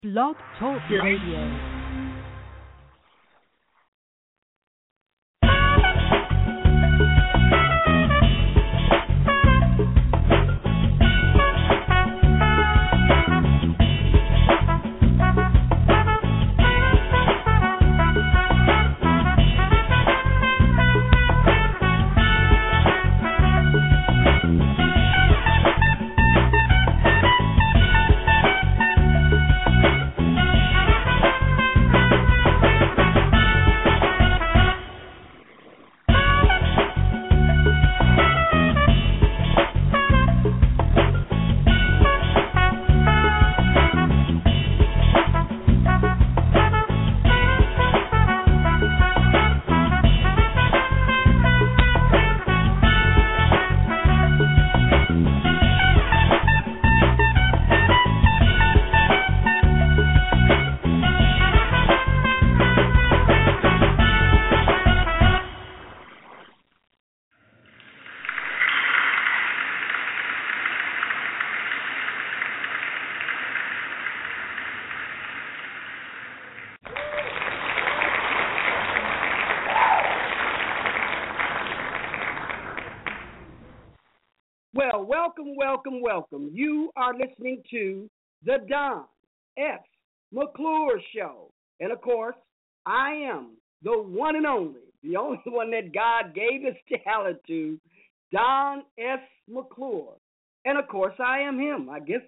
Blog Talk Radio. Well, welcome. You are listening to the Don S. McClure Show. And, of course, I am the one and only, the only one that God gave his talent to, Don S. McClure. And, of course, I am him, I guess.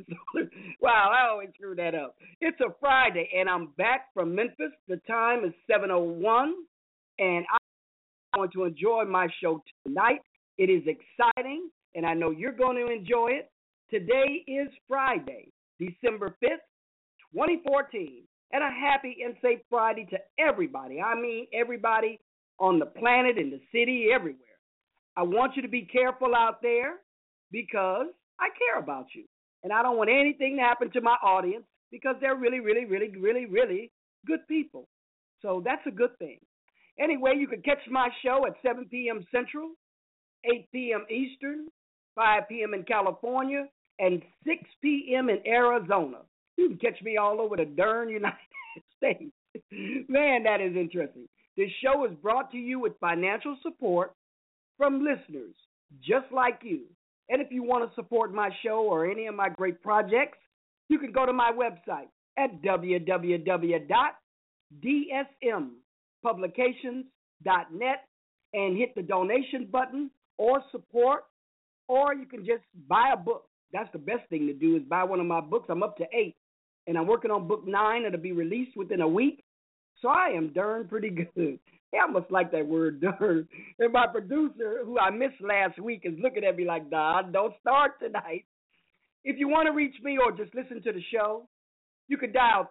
Wow, I always screw that up. It's a Friday, and I'm back from Memphis. The time is 7:01, and I'm going to enjoy my show tonight. It is exciting, and I know you're going to enjoy it. Today is Friday, December 5th, 2014, and a happy and safe Friday to everybody. I mean everybody on the planet, in the city, everywhere. I want you to be careful out there because I care about you, and I don't want anything to happen to my audience because they're really good people. So that's a good thing. Anyway, you can catch my show at 7 p.m. Central, 8 p.m. Eastern, 5 p.m. in California, and 6 p.m. in Arizona. You can catch me all over the darn United States. Man, that is interesting. This show is brought to you with financial support from listeners just like you. And if you want to support my show or any of my great projects, you can go to my website at www.dsmpublications.net and hit the donation button or support, or you can just buy a book. That's the best thing to do is buy one of my books. I'm up to 8, and I'm working on book 9 that'll be released within a week. So I am darn pretty good. Yeah, I must like that word, darn. And my producer, who I missed last week, is looking at me like, Don, don't start tonight. If you want to reach me or just listen to the show, you can dial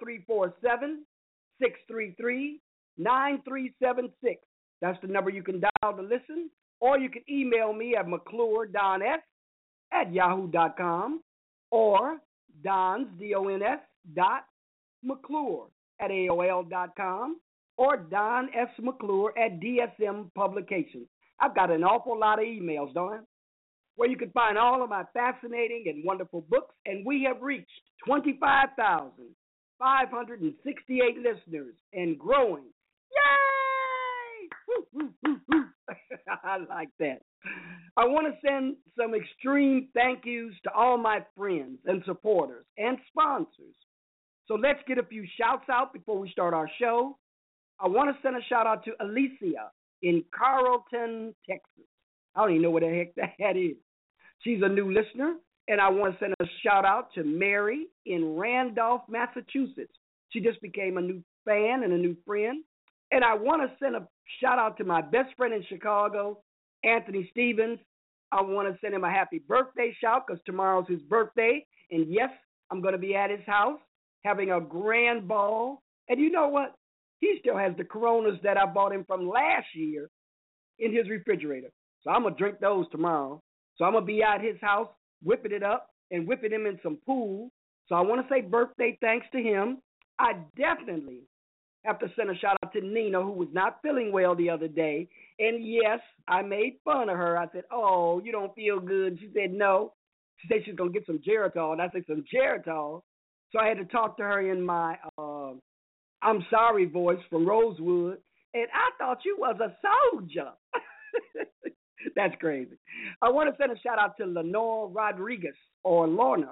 347-633-9376. That's the number you can dial to listen. Or you can email me at McClureDonS@yahoo.com or Dons, D-O-N-S, .McClure@AOL.com or Don S. McClure at DSM Publications. I've got an awful lot of emails, don't I? Where you can find all of my fascinating and wonderful books, and we have reached 25,568 listeners and growing. Yay! Woo, woo, woo, woo. I like that. I want to send some extreme thank yous to all my friends and supporters and sponsors. So let's get a few shouts out before we start our show. I want to send a shout out to Alicia in Carrollton, Texas. I don't even know what the heck that is. She's a new listener, and I want to send a shout out to Mary in Randolph, Massachusetts. She just became a new fan and a new friend. And I want to send a shout out to my best friend in Chicago, Anthony Stevens. I want to send him a happy birthday shout because tomorrow's his birthday. And yes, I'm going to be at his house having a grand ball. And you know what? He still has the Coronas that I bought him from last year in his refrigerator. So I'm going to drink those tomorrow. So I'm going to be at his house whipping it up and whipping him in some pool. So I want to say birthday thanks to him. I definitely have to send a shout out to Nina, who was not feeling well the other day. And yes, I made fun of her. I said, oh, you don't feel good. She said, no. She said she's going to get some Geritol. And I said, some Geritol? So I had to talk to her in my I'm sorry voice from Rosewood, and I thought you was a soldier. That's crazy. I want to send a shout out to Lenore Rodriguez, or Lorna,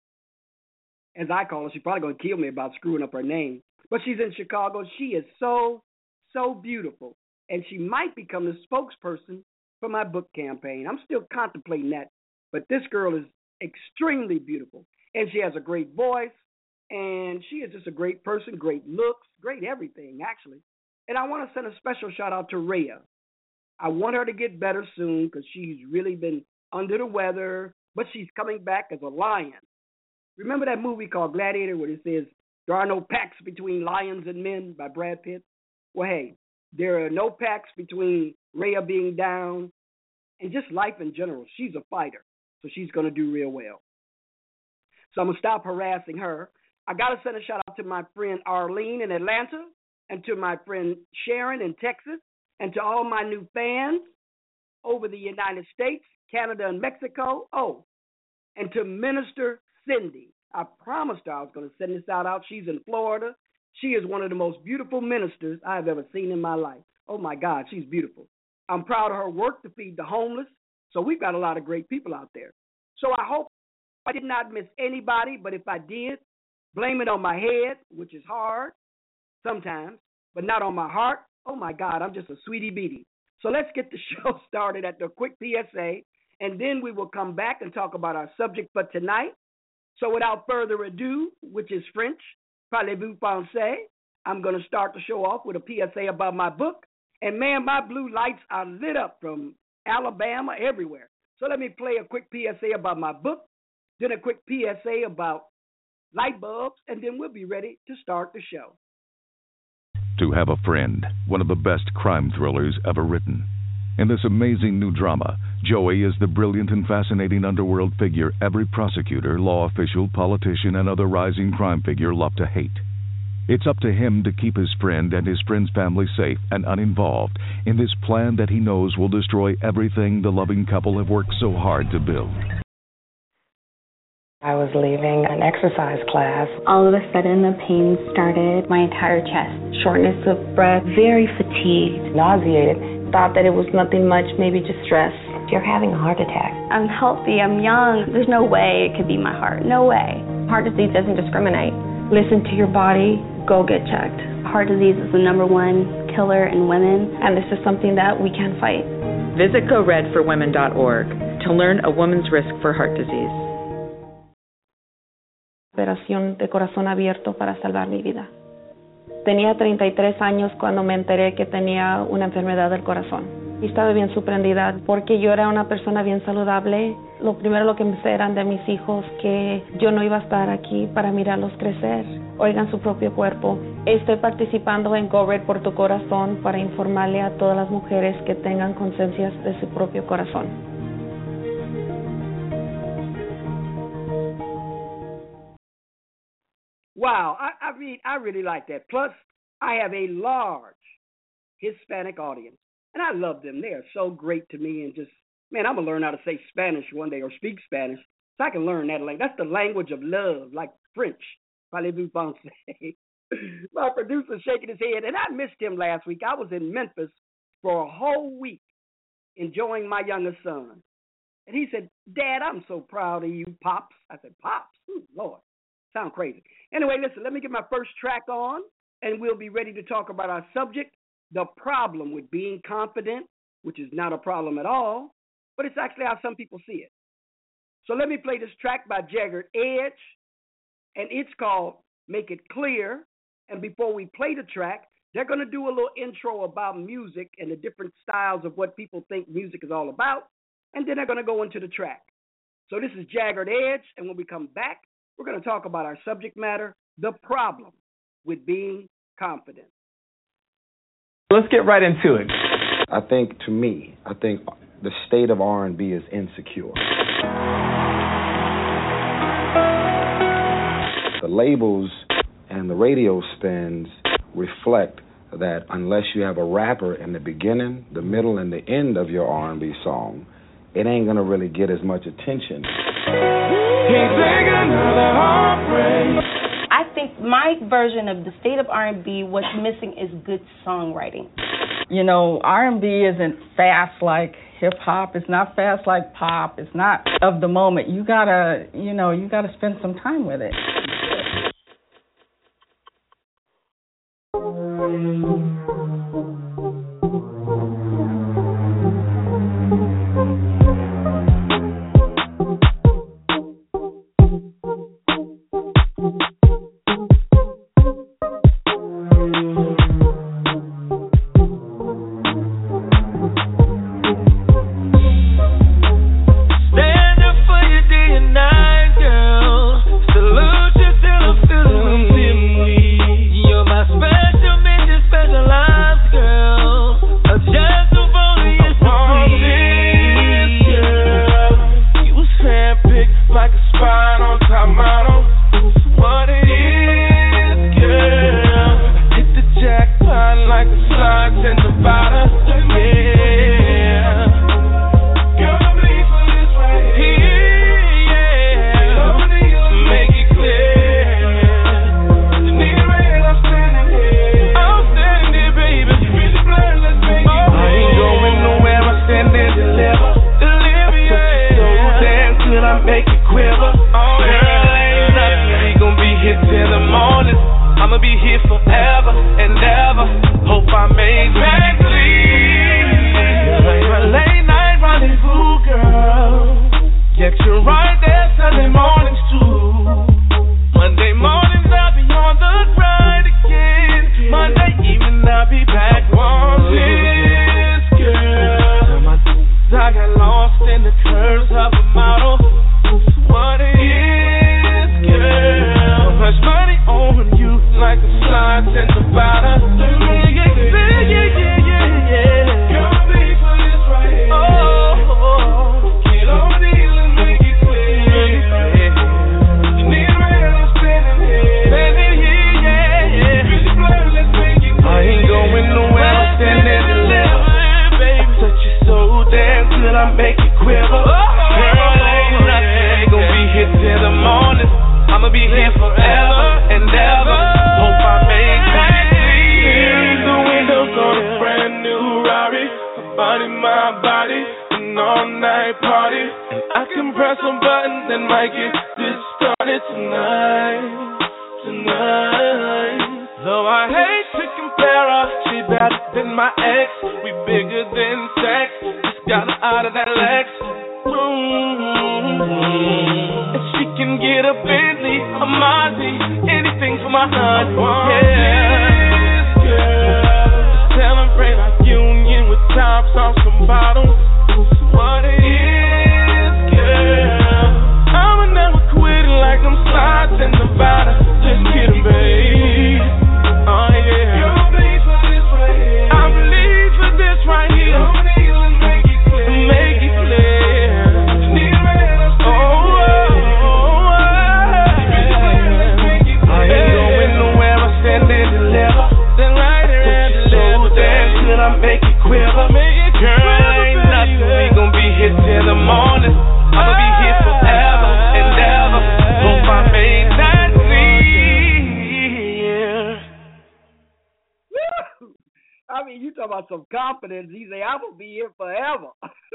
as I call her. She's probably going to kill me about screwing up her name. But she's in Chicago. She is so, so beautiful. And she might become the spokesperson for my book campaign. I'm still contemplating that. But this girl is extremely beautiful. And she has a great voice. And she is just a great person, great looks, great everything, actually. And I want to send a special shout out to Rhea. I want her to get better soon because she's really been under the weather. But she's coming back as a lion. Remember that movie called Gladiator where it says, there are no pacts between lions and men by Brad Pitt? Well, hey, there are no pacts between Rhea being down and just life in general. She's a fighter, so she's going to do real well. So I'm going to stop harassing her. I got to send a shout out to my friend Arlene in Atlanta and to my friend Sharon in Texas and to all my new fans over the United States, Canada, and Mexico. Oh, and to Minister Cindy. I promised her I was going to send this out. She's in Florida. She is one of the most beautiful ministers I've ever seen in my life. Oh, my God, she's beautiful. I'm proud of her work to feed the homeless. So we've got a lot of great people out there. So I hope I did not miss anybody, but if I did, blame it on my head, which is hard sometimes, but not on my heart. Oh, my God, I'm just a sweetie beatie. So let's get the show started at the quick PSA, and then we will come back and talk about our subject for tonight. So without further ado, which is French, parlez-vous français, I'm going to start the show off with a PSA about my book. And, man, my blue lights are lit up from Alabama everywhere. So let me play a quick PSA about my book, then a quick PSA about light bulbs, and then we'll be ready to start the show. To Have a Friend, one of the best crime thrillers ever written. In this amazing new drama, Joey is the brilliant and fascinating underworld figure every prosecutor, law official, politician, and other rising crime figure love to hate. It's up to him to keep his friend and his friend's family safe and uninvolved in this plan that he knows will destroy everything the loving couple have worked so hard to build. I was leaving an exercise class. All of a sudden, the pain started. My entire chest, shortness of breath, very fatigued, nauseated. Thought that it was nothing much, maybe just stress. You're having a heart attack. I'm healthy, I'm young. There's no way it could be my heart. No way. Heart disease doesn't discriminate. Listen to your body. Go get checked. Heart disease is the #1 killer in women. And this is something that we can fight. Visit GoRedForWomen.org to learn a woman's risk for heart disease. Operación de corazón abierto para salvar mi vida. Tenía 33 años cuando me enteré que tenía una enfermedad del corazón. Y estaba bien sorprendida porque yo era una persona bien saludable. Lo primero que me eran de mis hijos que yo no iba a estar aquí para mirarlos crecer. Oigan su propio cuerpo. Estoy participando en Go Red por tu corazón para informarle a todas las mujeres que tengan conciencia de su propio corazón. Wow, I really like that. Plus, I have a large Hispanic audience, and I love them. They are so great to me, and just, man, I'm going to learn how to say Spanish one day or speak Spanish so I can learn that language. That's the language of love, like French. Parlez-vous français? My producer's shaking his head, and I missed him last week. I was in Memphis for a whole week enjoying my youngest son. And he said, Dad, I'm so proud of you, Pops. I said, Pops? Ooh, Lord. Sound crazy. Anyway, listen, let me get my first track on, and we'll be ready to talk about our subject, the problem with being confident, which is not a problem at all, but it's actually how some people see it. So let me play this track by Jagged Edge, and it's called Make It Clear. And before we play the track, they're going to do a little intro about music and the different styles of what people think music is all about, and then they're going to go into the track. So this is Jagged Edge, and when we come back, we're going to talk about our subject matter, the problem with being confident. Let's get right into it. I think the state of R&B is insecure. The labels and the radio spins reflect that unless you have a rapper in the beginning, the middle, and the end of your R&B song, it ain't going to really get as much attention. Can't take another heartbreak. my version of the state of R&B, what's missing is good songwriting. You know, R&B isn't fast like hip hop. It's not fast like pop. It's not of the moment. You gotta spend some time with it. Some confidence. He say, I will be here forever.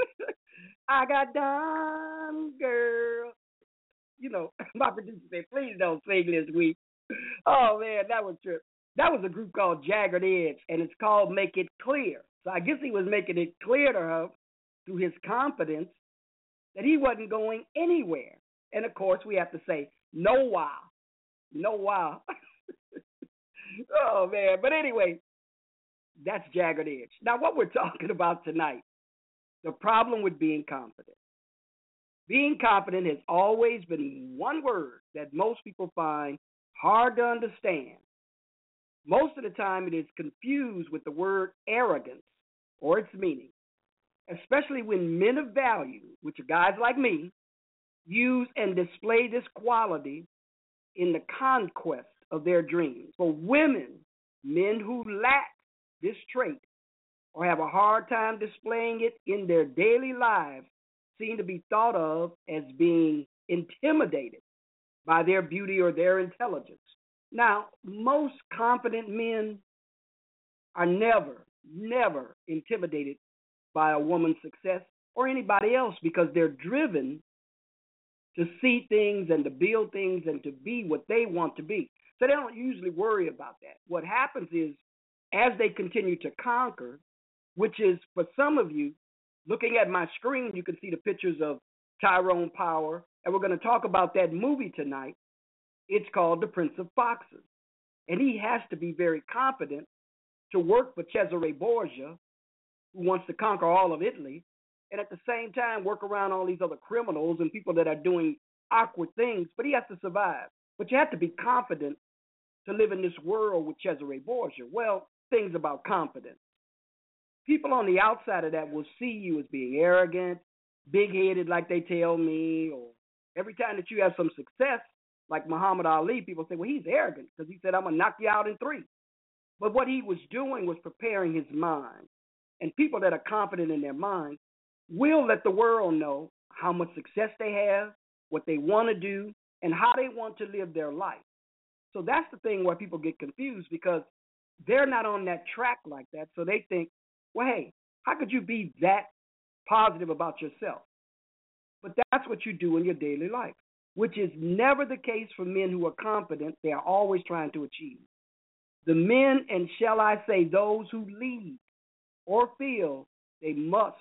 I got done, girl. You know, my producer said, please don't sing this week. Oh, man, that was true. That was a group called Jagged Edge, and it's called Make It Clear. So I guess he was making it clear to her through his confidence that he wasn't going anywhere. And, of course, we have to say, no wow. No wow. Oh, man. But anyway, that's Jagged Edge. Now, what we're talking about tonight, the problem with being confident. Being confident has always been one word that most people find hard to understand. Most of the time, it is confused with the word arrogance or its meaning, especially when men of value, which are guys like me, use and display this quality in the conquest of their dreams. For women, men who lack this trait or have a hard time displaying it in their daily lives seem to be thought of as being intimidated by their beauty or their intelligence. Now, most confident men are never intimidated by a woman's success or anybody else because they're driven to see things and to build things and to be what they want to be. So they don't usually worry about that. What happens is, as they continue to conquer, which is for some of you, looking at my screen, you can see the pictures of Tyrone Power, and we're going to talk about that movie tonight. It's called The Prince of Foxes. And he has to be very competent to work for Cesare Borgia, who wants to conquer all of Italy, and at the same time work around all these other criminals and people that are doing awkward things, but he has to survive. But you have to be confident to live in this world with Cesare Borgia. Well, things about confidence. People on the outside of that will see you as being arrogant, big-headed like they tell me, or every time that you have some success, like Muhammad Ali, people say, well, he's arrogant because he said, I'm going to knock you out in 3. But what he was doing was preparing his mind. And people that are confident in their mind will let the world know how much success they have, what they want to do, and how they want to live their life. So that's the thing where people get confused because they're not on that track like that. So they think, well, hey, how could you be that positive about yourself? But that's what you do in your daily life, which is never the case for men who are confident. They are always trying to achieve. The men, and shall I say those who lead or feel they must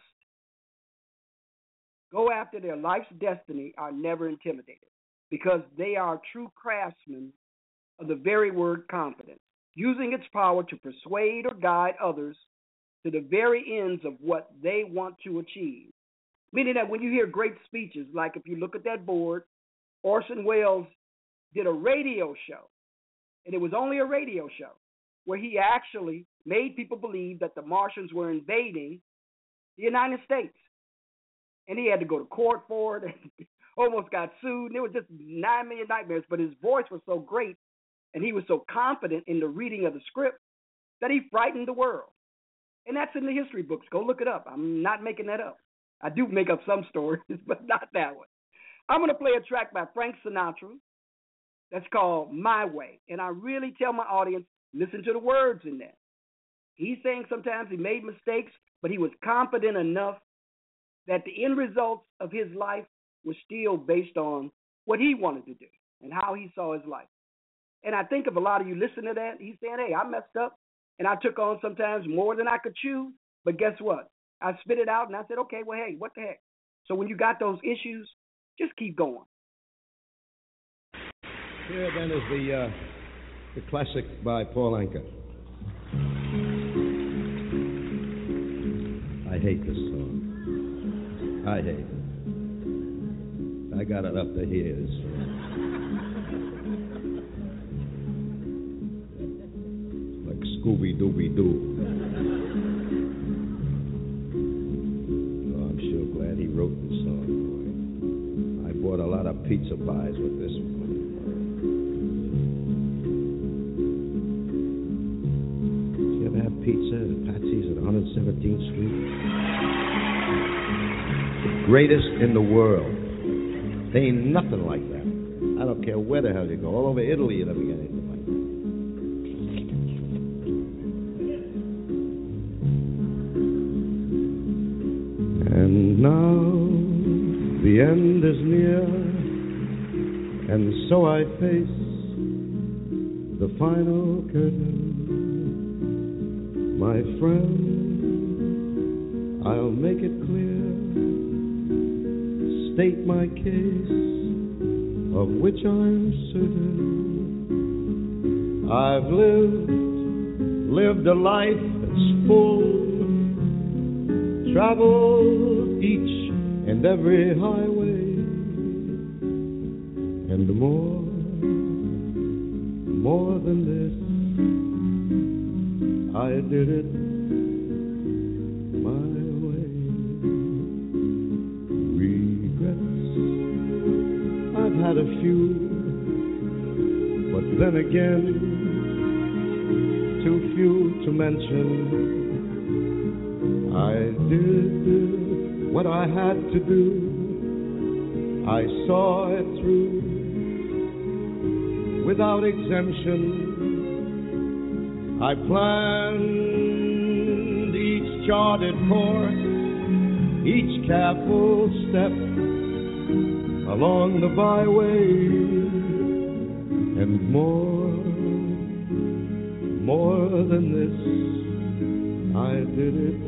go after their life's destiny, are never intimidated because they are true craftsmen of the very word confidence, using its power to persuade or guide others to the very ends of what they want to achieve. Meaning that when you hear great speeches, like if you look at that board, Orson Welles did a radio show, and it was only a radio show, where he actually made people believe that the Martians were invading the United States. And he had to go to court for it and almost got sued. And it was just 9 million nightmares. But his voice was so great and he was so confident in the reading of the script that he frightened the world. And that's in the history books. Go look it up. I'm not making that up. I do make up some stories, but not that one. I'm going to play a track by Frank Sinatra that's called My Way. And I really tell my audience, listen to the words in that. He's saying sometimes he made mistakes, but he was confident enough that the end results of his life were still based on what he wanted to do and how he saw his life. And I think if a lot of you listen to that, he's saying, hey, I messed up, and I took on sometimes more than I could chew, but guess what? I spit it out, and I said, okay, well, hey, what the heck? So when you got those issues, just keep going. Here then is the classic by Paul Anka. I hate this song. I hate it. I got it up to here. Like Scooby-Dooby-Doo. Oh, I'm sure glad he wrote this song. I bought a lot of pizza pies with this one. You ever have pizza at Patsy's at 117th Street? Greatest in the world. There ain't nothing like that. I don't care where the hell you go. All over Italy you'll never get anything like that. And now the end is near, and so I face the final curtain. My friend, I'll make it clear, state my case, of which I'm certain. I've lived a life that's full, traveled each and every highway, and more than this, I did it my way. I've had a few, but then again, too few to mention. I did what I had to do. I saw it through without exemption. I planned each charted course, each careful step along the byway, and more than this, I did it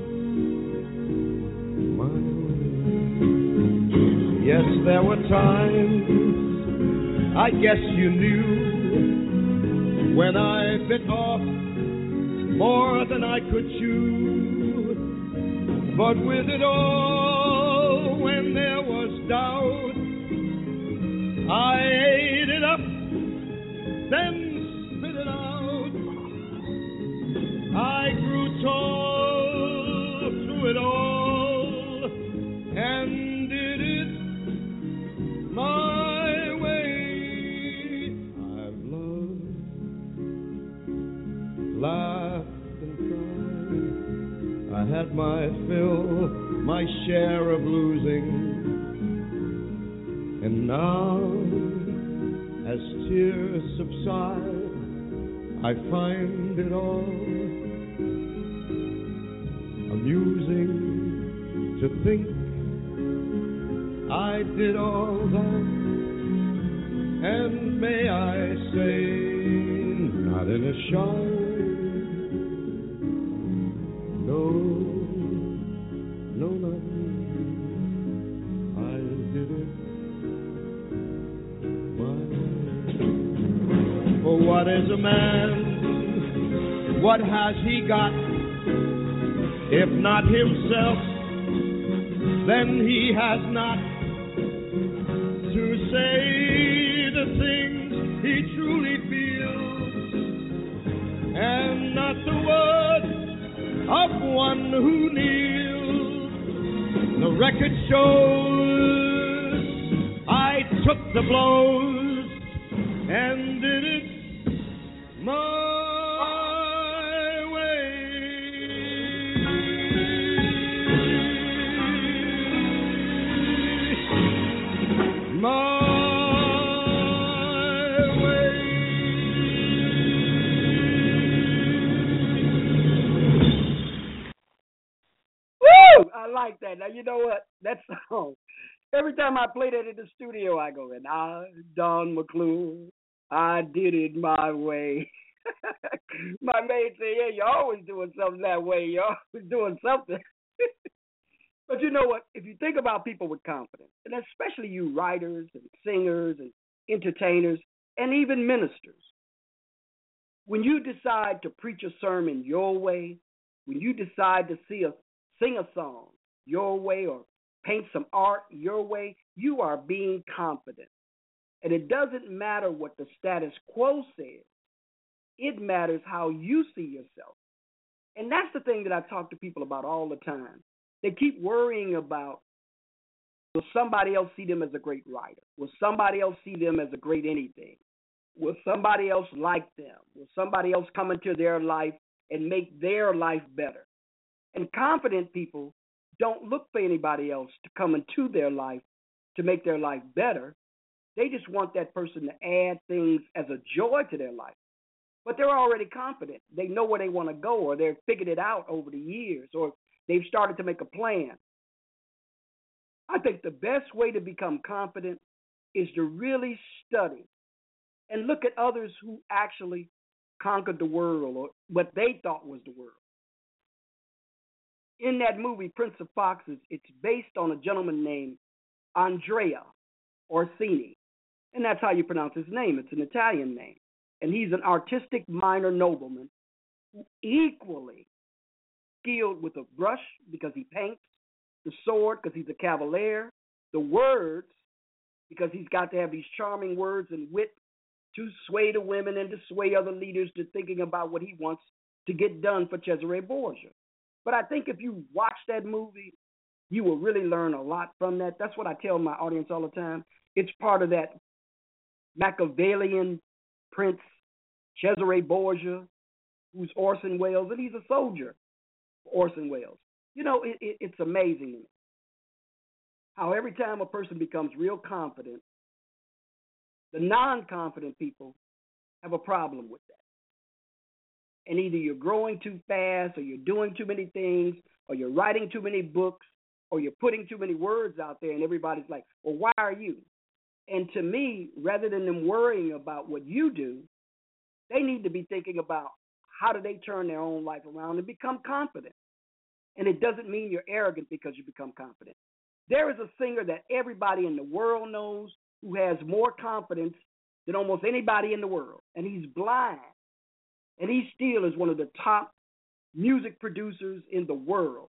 my way. Yes, there were times, I guess you knew, when I bit off more than I could chew. But with it all, when there was doubt, I ate it up, then spit it out. I grew tall through it all and did it my way. I've loved, laughed and cried. I had my fill, my share of losing. And now, as tears subside, I find it all amusing to think I did all that, and may I say, not in a shy, no, not me. I did it my way. For what is a man? What has he got? If not himself, then he has not to say the things he truly feels, and not the words of one who kneels. The record shows I took the blows and did it my I like that. Now, you know what? That song, every time I play that in the studio, I go, and I, Don McClure, I did it my way. My maid say, yeah, you're always doing something that way. You're always doing something. But you know what? If you think about people with confidence, and especially you writers and singers and entertainers and even ministers, when you decide to preach a sermon your way, when you decide to sing a song your way or paint some art your way, you are being confident. And it doesn't matter what the status quo says. It matters how you see yourself. And that's the thing that I talk to people about all the time. They keep worrying about, will somebody else see them as a great writer? Will somebody else see them as a great anything? Will somebody else like them? Will somebody else come into their life and make their life better? And confident people don't look for anybody else to come into their life to make their life better. They just want that person to add things as a joy to their life. But they're already confident. They know where they want to go, or they've figured it out over the years, or they've started to make a plan. I think the best way to become confident is to really study and look at others who actually conquered the world, or what they thought was the world. In that movie, Prince of Foxes, it's based on a gentleman named Andrea Orsini. And that's how you pronounce his name. It's an Italian name. And he's an artistic minor nobleman who equally skilled with a brush because he paints, the sword because he's a cavalier, the words because he's got to have these charming words and wit to sway the women and to sway other leaders to thinking about what he wants to get done for Cesare Borgia. But I think if you watch that movie, you will really learn a lot from that. That's what I tell my audience all the time. It's part of that Machiavellian Prince Cesare Borgia, who's Orson Welles, and he's a soldier for Orson Welles. You know, it's amazing to me how every time a person becomes real confident, The non-confident people have a problem with that. And either you're growing too fast, or you're doing too many things, or you're writing too many books, or you're putting too many words out there, and everybody's like, well, why are you? And to me, rather than them worrying about what you do, they need to be thinking about how do they turn their own life around and become confident. And it doesn't mean you're arrogant because you become confident. There is a singer that everybody in the world knows who has more confidence than almost anybody in the world, and he's blind. And he still is one of the top music producers in the world.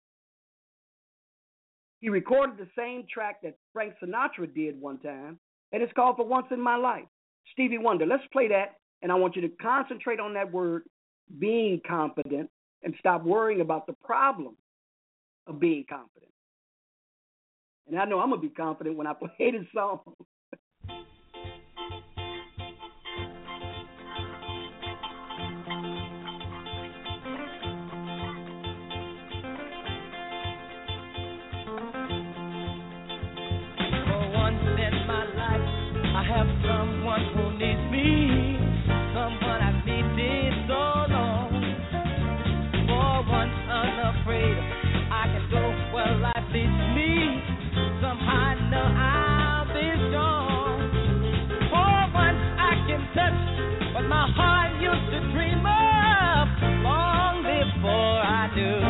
He recorded the same track that Frank Sinatra did one time, and it's called For Once in My Life. Stevie Wonder. Let's play that, and I want you to concentrate on that word, being confident, and stop worrying about the problem of being confident. And I know I'm going to be confident when I play this song. I have someone who needs me, someone I've needed so long. For once unafraid, I can go where life leads me. Somehow I know I'll be strong. For once I can touch what my heart used to dream of long before I knew.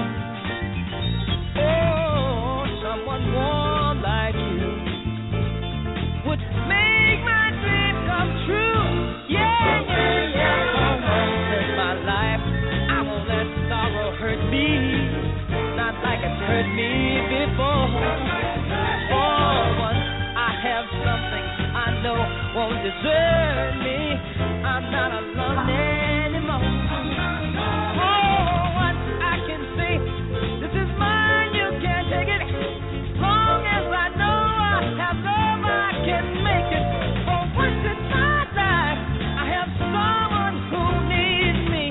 Oh, someone warm like you would make my dream come true. Yeah, yeah, yeah. For once in my life, I won't let sorrow hurt me, not like it's hurt me before. For once I have something I know won't desert me. I'm not alone anymore. For once I can say, this is mine, you can't take it. Long as I know I have love, I can make it. For once in my life, I have someone who needs me.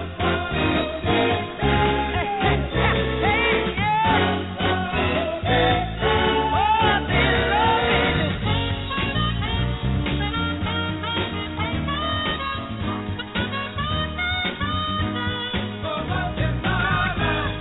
Hey, hey, hey, yeah. Oh, they love me. For once in my life.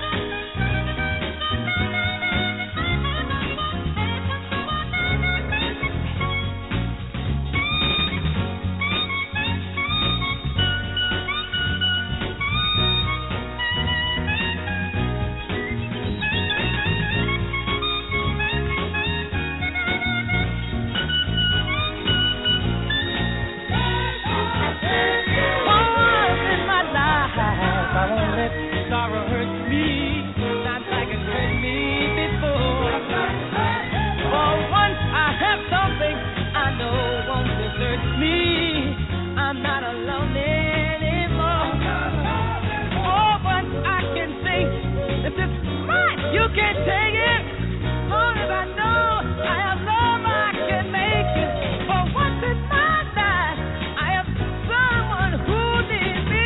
I won't let sorrow hurt me, not like it hurt me before. For once I have something I know won't desert me. I'm not alone anymore. For once I can say, this is mine, you can't take it. As long as I know I have love, I can make it. For once in my life, I have someone who needs me.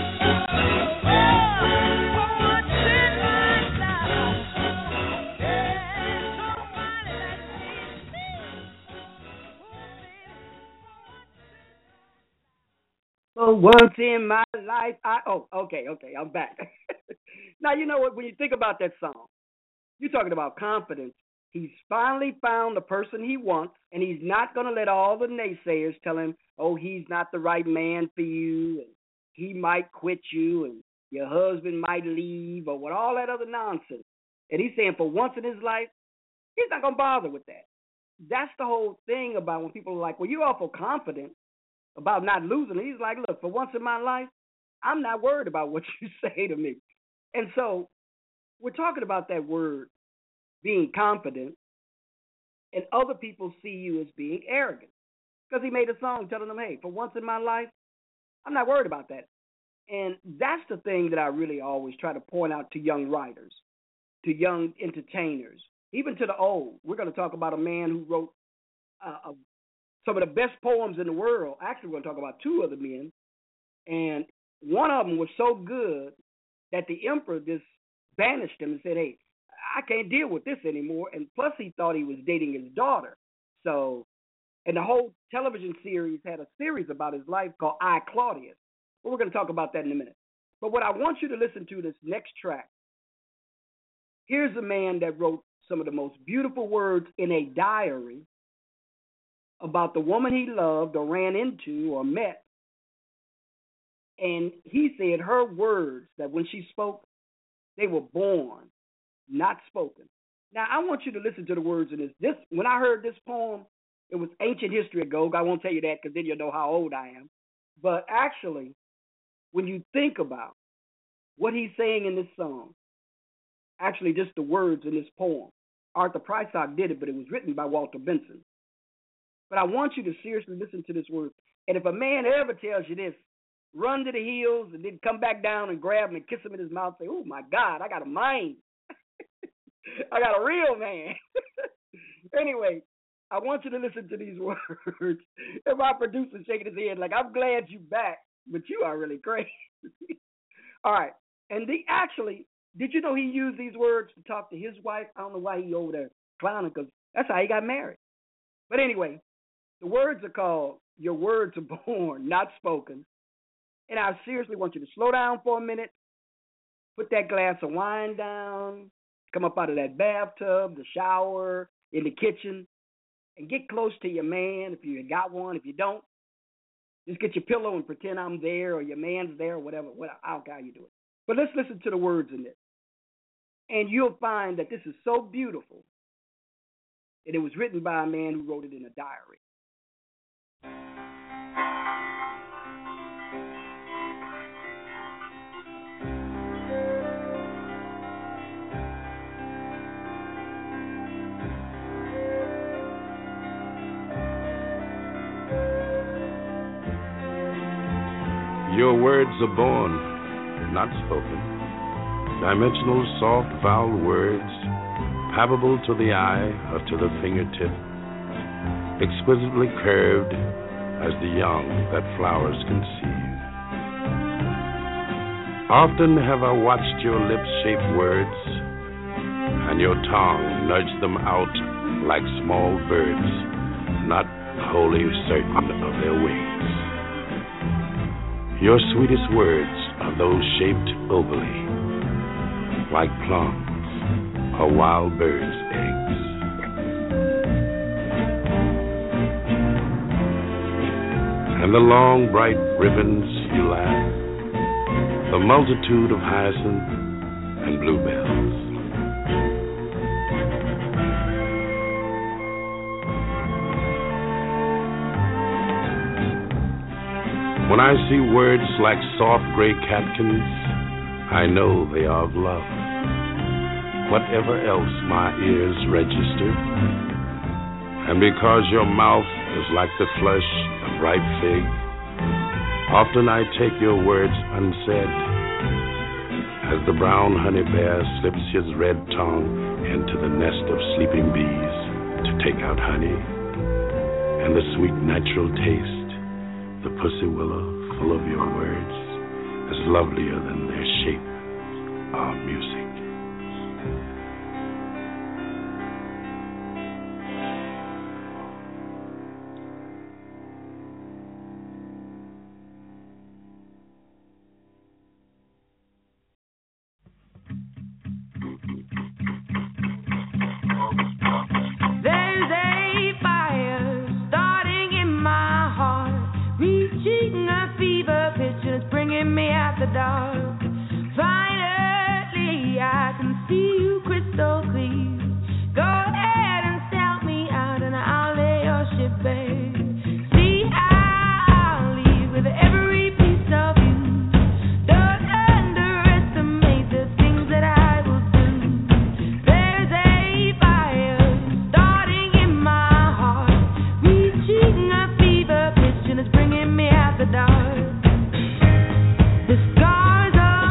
For once in my life, okay, I'm back. Now, you know what, when you think about that song, you're talking about confidence. He's finally found the person he wants, and he's not going to let all the naysayers tell him, oh, he's not the right man for you, and he might quit you, and your husband might leave, or what, all that other nonsense. And he's saying for once in his life, he's not going to bother with that. That's the whole thing about when people are like, well, you're awful confident about not losing. He's like, look, for once in my life, I'm not worried about what you say to me. And so we're talking about that word, being confident, and other people see you as being arrogant. Because he made a song telling them, hey, for once in my life, I'm not worried about that. And that's the thing that I really always try to point out to young writers, to young entertainers, even to the old. We're going to talk about a man who wrote some of the best poems in the world. Actually, we're going to talk about two other men. And one of them was so good that the emperor just banished him and said, hey, I can't deal with this anymore. And plus he thought he was dating his daughter. So, And the whole television series had a series about his life called I, Claudius. Well, we're going to talk about that in a minute. But what I want you to listen to this next track. Here's a man that wrote some of the most beautiful words in a diary about the woman he loved or ran into or met. And he said her words, that when she spoke, they were born, not spoken. Now, I want you to listen to the words in this. When I heard this poem, it was ancient history ago. I won't tell you that because then you'll know how old I am. But actually, when you think about what he's saying in this song, actually just the words in this poem, Arthur Prysock did it, but it was written by Walter Benson. But I want you to seriously listen to this word. And if a man ever tells you this, run to the hills and then come back down and grab him and kiss him in his mouth and say, oh, my God, I got a mind. I got a real man. Anyway, I want you to listen to these words. And my producer's shaking his head like, I'm glad you back, but you are really crazy. All right. And did you know he used these words to talk to his wife? I don't know why he over there clowning, because that's how he got married. But anyway, the words are called Your Words Are Born, Not Spoken. And I seriously want you to slow down for a minute, put that glass of wine down, come up out of that bathtub, the shower, in the kitchen, and get close to your man if you got one. If you don't, just get your pillow and pretend I'm there or your man's there or whatever. I don't care how you do it. But let's listen to the words in this. And you'll find that this is so beautiful. And it was written by a man who wrote it in a diary. Your words are born, not spoken. Dimensional, soft, vowel words, palpable to the eye or to the fingertip, exquisitely curved as the young that flowers conceive. Often have I watched your lips shape words, and your tongue nudge them out like small birds, not wholly certain of their wings. Your sweetest words are those shaped ovally, like plums or wild birds' eggs. And the long, bright ribbons you laugh, the multitude of hyacinth and bluebells. When I see words like soft gray catkins, I know they are of love. Whatever else my ears register, and because your mouth is like the flesh of ripe fig, often I take your words unsaid, as the brown honey bear slips his red tongue into the nest of sleeping bees to take out honey, and the sweet natural taste, the pussy willow full of your words, is lovelier than their shape or music. The scars of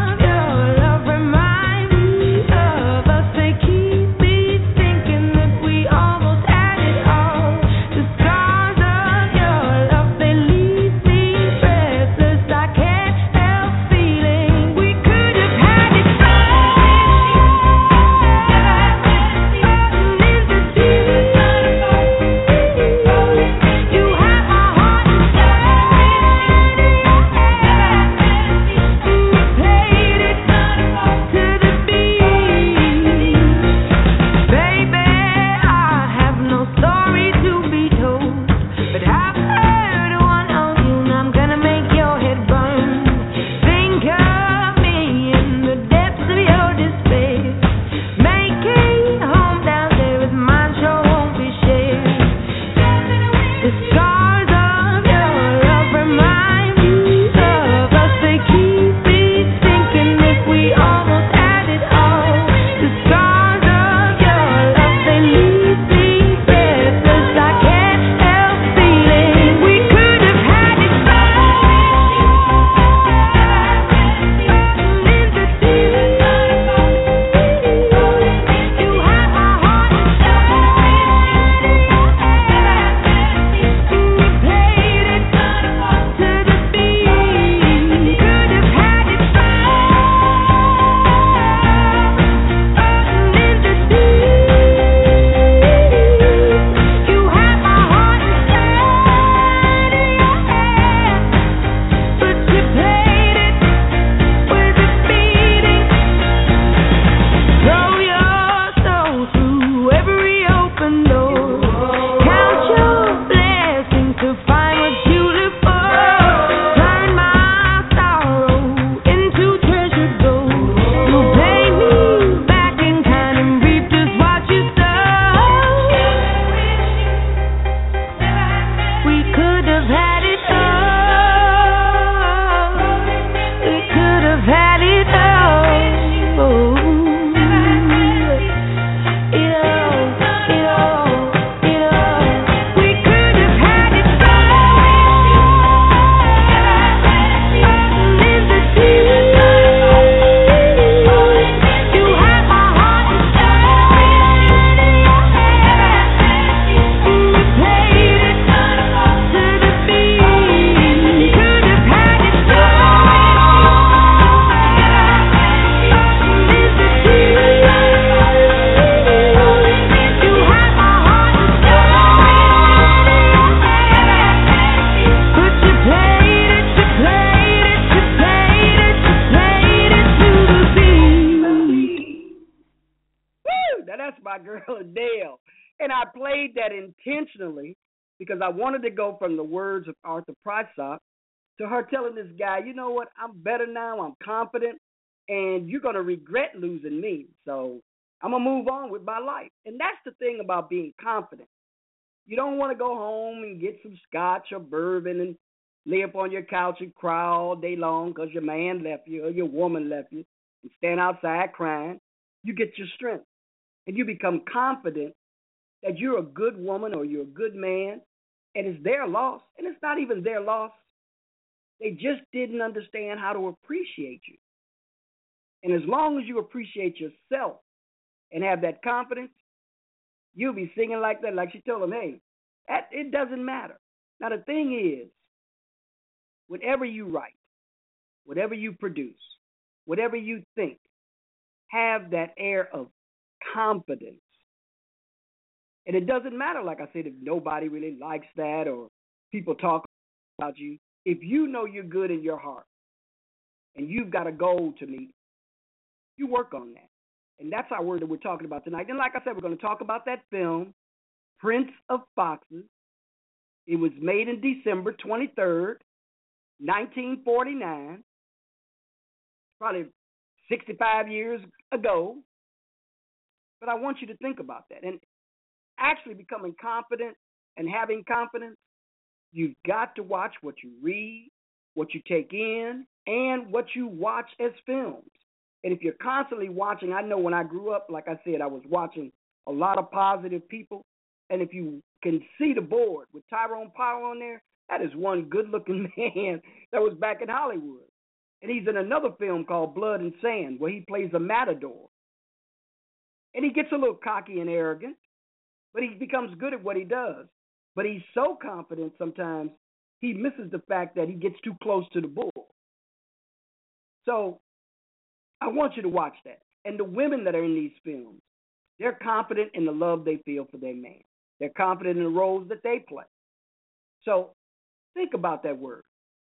my girl Adele. And I played that intentionally because I wanted to go from the words of Arthur Prysock to her telling this guy, you know what, I'm better now, I'm confident, and you're going to regret losing me. So I'm going to move on with my life. And that's the thing about being confident. You don't want to go home and get some scotch or bourbon and lay up on your couch and cry all day long because your man left you or your woman left you and stand outside crying. You get your strength and you become confident that you're a good woman or you're a good man, and it's their loss, and it's not even their loss. They just didn't understand how to appreciate you. And as long as you appreciate yourself and have that confidence, you'll be singing like that, like she told him, hey, it doesn't matter. Now, the thing is, whatever you write, whatever you produce, whatever you think, have that air of confidence. And it doesn't matter, like I said, if nobody really likes that or people talk about you. If you know you're good in your heart and you've got a goal to meet, you work on that. And that's our word that we're talking about tonight. And like I said, we're going to talk about that film, Prince of Foxes. It was made in December 23rd, 1949, probably 65 years ago. But I want you to think about that. And actually becoming confident and having confidence, you've got to watch what you read, what you take in, and what you watch as films. And if you're constantly watching, I know when I grew up, like I said, I was watching a lot of positive people. And if you can see the board with Tyrone Power on there, that is one good-looking man that was back in Hollywood. And he's in another film called Blood and Sand where he plays a matador. And he gets a little cocky and arrogant, but he becomes good at what he does. But he's so confident sometimes he misses the fact that he gets too close to the bull. So I want you to watch that. And the women that are in these films, they're confident in the love they feel for their man. They're confident in the roles that they play. So think about that word.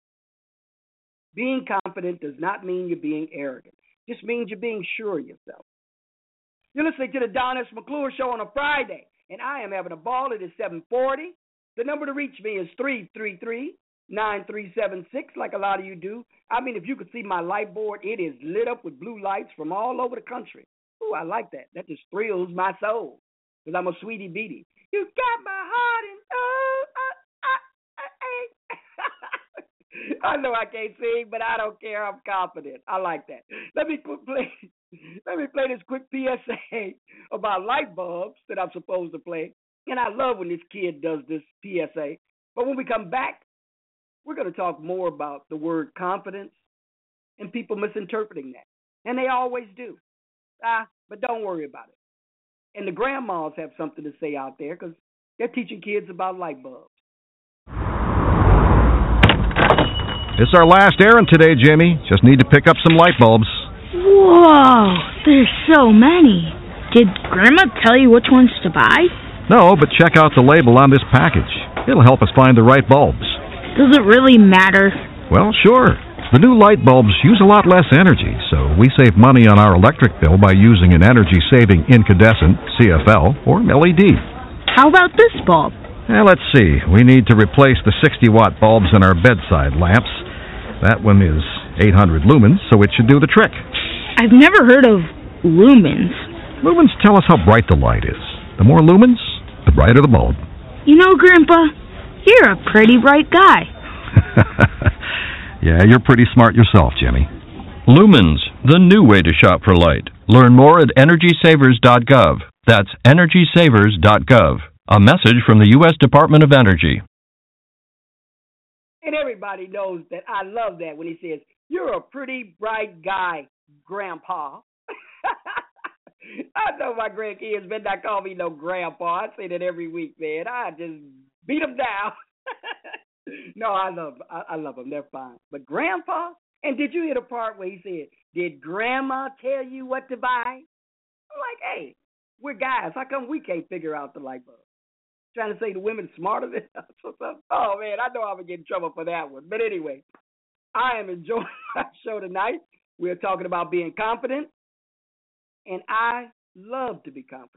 Being confident does not mean you're being arrogant. It just means you're being sure of yourself. You're listening to the Don S. McClure Show on a Friday, and I am having a ball. It is 7:40. The number to reach me is 333-9376, like a lot of you do. I mean, if you could see my light board, it is lit up with blue lights from all over the country. Ooh, I like that. That just thrills my soul because I'm a sweetie beatie. You got my heart in I know I can't sing, but I don't care. I'm confident. I like that. Let me play this quick PSA about light bulbs that I'm supposed to play. And I love when this kid does this PSA. But when we come back, we're going to talk more about the word confidence and people misinterpreting that. And they always do. But don't worry about it. And the grandmas have something to say out there because they're teaching kids about light bulbs. It's our last errand today, Jimmy. Just need to pick up some light bulbs. Whoa, there's so many. Did Grandma tell you which ones to buy? No, but check out the label on this package. It'll help us find the right bulbs. Does it really matter? Well, sure. The new light bulbs use a lot less energy, so we save money on our electric bill by using an energy-saving incandescent, CFL, or LED. How about this bulb? Let's see. We need to replace the 60-watt bulbs in our bedside lamps. That one is 800 lumens, so it should do the trick. I've never heard of lumens. Lumens tell us how bright the light is. The more lumens, the brighter the bulb. You know, Grandpa, you're a pretty bright guy. Yeah, you're pretty smart yourself, Jimmy. Lumens, the new way to shop for light. Learn more at EnergySavers.gov. That's EnergySavers.gov. A message from the U.S. Department of Energy. And everybody knows that I love that when he says, you're a pretty bright guy, Grandpa. I know my grandkids better not call me no Grandpa. I say that every week, man. I just beat them down. No, I love them. They're fine. But Grandpa? And did you hear the part where he said, did Grandma tell you what to buy? I'm like, hey, we're guys. How come we can't figure out the light bulb? Trying to say the women smarter than us or something? Oh, man, I know I'm going to get in trouble for that one. But anyway, I am enjoying our show tonight. We're talking about being confident, and I love to be confident.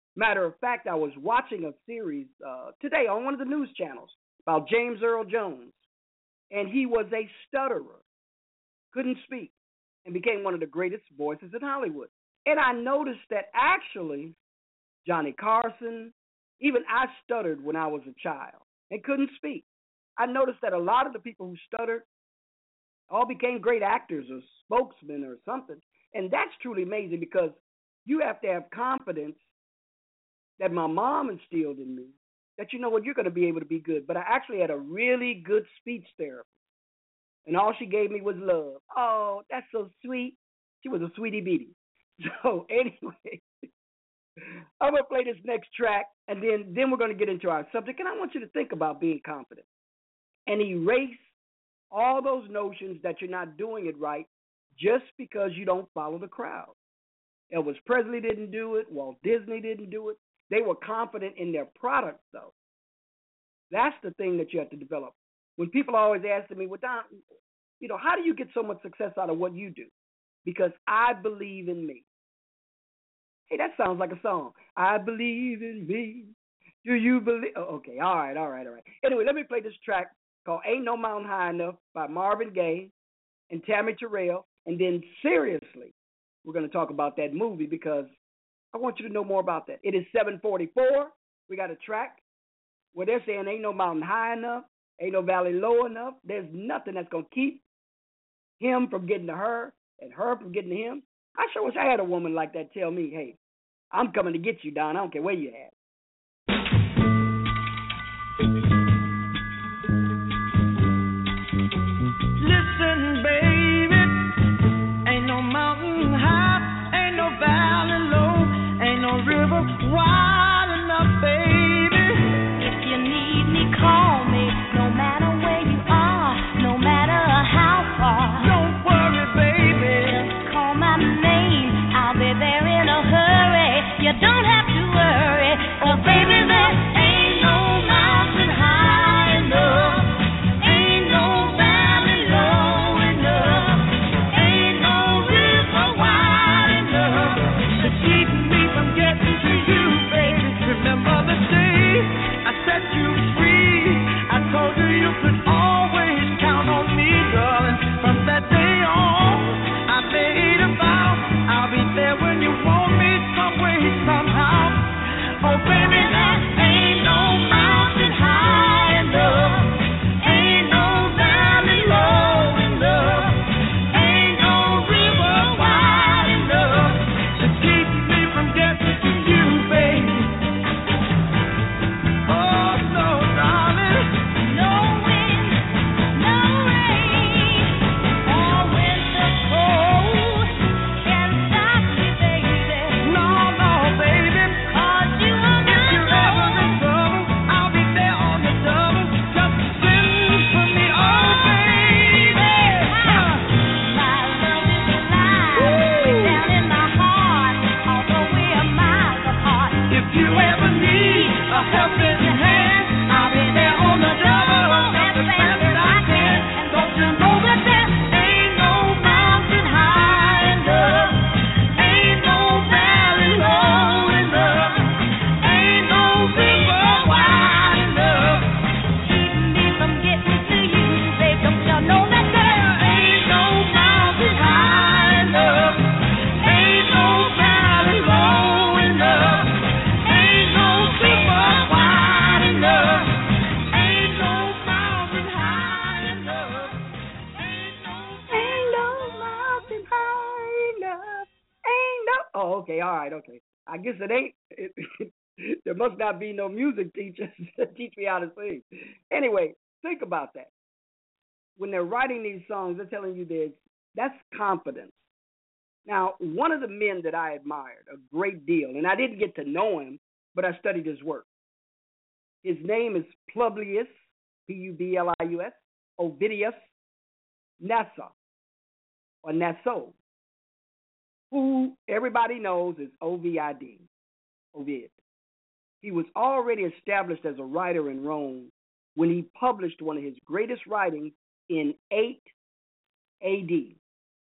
Matter of fact, I was watching a series today on one of the news channels about James Earl Jones, and he was a stutterer, couldn't speak, and became one of the greatest voices in Hollywood. And I noticed that actually Johnny Carson, even I stuttered when I was a child and couldn't speak. I noticed that a lot of the people who stuttered all became great actors or spokesmen or something. And that's truly amazing because you have to have confidence that my mom instilled in me that, you know what, you're going to be able to be good. But I actually had a really good speech therapist, and all she gave me was love. Oh, that's so sweet. She was a sweetie beatie. So anyway, I'm going to play this next track, and then we're going to get into our subject. And I want you to think about being confident and erase all those notions that you're not doing it right just because you don't follow the crowd. Elvis Presley didn't do it. Walt Disney didn't do it. They were confident in their product, though. That's the thing that you have to develop. When people are always asking me, well, Don, how do you get so much success out of what you do? Because I believe in me. Hey, that sounds like a song. I believe in me. Do you believe? Oh, okay, all right. Anyway, let me play this track called Ain't No Mountain High Enough by Marvin Gaye and Tammy Terrell. And then seriously, we're going to talk about that movie because I want you to know more about that. It is 7:44. We got a track where they're saying ain't no mountain high enough, ain't no valley low enough. There's nothing that's going to keep him from getting to her and her from getting to him. I sure wish I had a woman like that tell me, hey, I'm coming to get you, Don. I don't care where you at. Listen, baby, ain't no mountain high, ain't no valley low, ain't no river wide enough, baby. If you need me, call me, no matter where you are, no matter how far. Don't worry, baby, just call my name, I'll be there in a hurry. You don't have to worry, oh baby, there ain't no mountain high enough, ain't no valley low enough, ain't no river wide enough to keep me from getting to you, baby. Remember the day I set you free, I told you you could always count on me, darling. From that day on, I made a vow, I'll be there when you want me, some way, somehow. Oh baby, there ain't no mountain high enough, ain't no valley low enough, ain't no river wide enough to keep me from getting to you, baby. Oh no, darling, no wind, no rain, or winter cold can stop me, baby. no, baby. 'Cause you are If my you're ever in trouble, I'll be there on the double. Just send for me, oh baby. My love is alive, way down in my heart, although we are miles apart. If you ever need a helping hand, I'll be there on the double, as fast as I can. Don't you know that there ain't no mountain high enough, ain't no valley low enough, ain't no river wide enough Keep me from getting to you, babe. Don't you know that there ain't no mountain high enough, ain't no valley low enough, ain't no river wide enough, ain't no mountain high enough, Ain't no mountain high enough. Ain't no. Oh, okay. All right. Okay. I guess it ain't. There must not be no music teachers to teach me how to sing. Anyway, think about that. When they're writing these songs, they're telling you that's confidence. Now, one of the men that I admired a great deal, and I didn't get to know him, but I studied his work. His name is Publius, Publius, Ovidius Naso, or Naso, who everybody knows is Ovid. Ovid. He was already established as a writer in Rome when he published one of his greatest writings in 8 AD.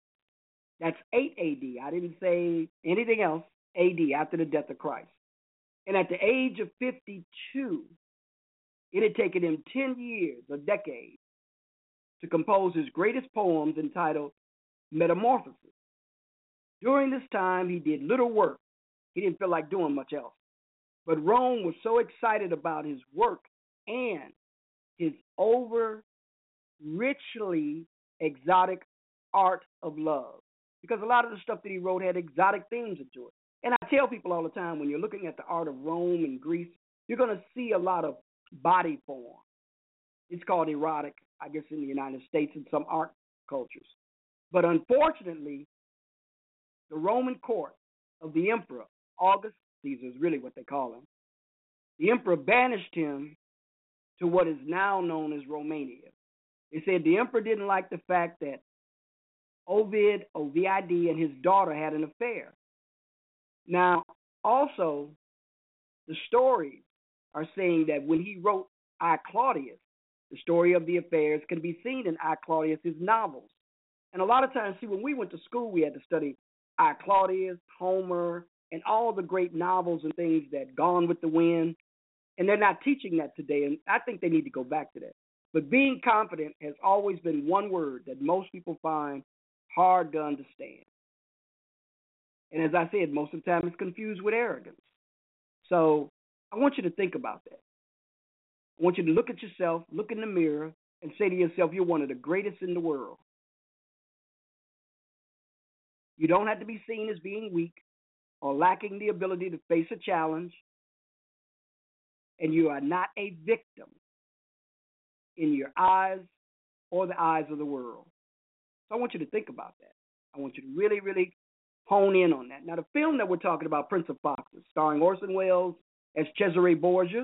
That's 8 AD. I didn't say anything else. AD, after the death of Christ. And at the age of 52, it had taken him 10 years, a decade, to compose his greatest poems entitled Metamorphosis. During this time, he did little work. He didn't feel like doing much else. But Rome was so excited about his work and his over richly exotic art of love, because a lot of the stuff that he wrote had exotic themes into it. And I tell people all the time, when you're looking at the art of Rome and Greece, you're going to see a lot of body form. It's called erotic, I guess, in the United States and some art cultures. But unfortunately, the Roman court of the emperor, August Caesar is really what they call him, the emperor banished him to what is now known as Romania. They said the emperor didn't like the fact that Ovid, and his daughter had an affair. Now, also, the stories are saying that when he wrote I, Claudius, the story of the affairs can be seen in I, Claudius's novels. And a lot of times, see, when we went to school, we had to study I, Claudius, Homer, and all the great novels and things that Gone with the Wind. And they're not teaching that today, and I think they need to go back to that. But being confident has always been one word that most people find hard to understand. And as I said, most of the time it's confused with arrogance. So I want you to think about that. I want you to look at yourself, look in the mirror, and say to yourself, you're one of the greatest in the world. You don't have to be seen as being weak or lacking the ability to face a challenge. And you are not a victim in your eyes or the eyes of the world. So I want you to think about that. I want you to really, really hone in on that. Now, the film that we're talking about, Prince of Foxes, starring Orson Welles as Cesare Borgia,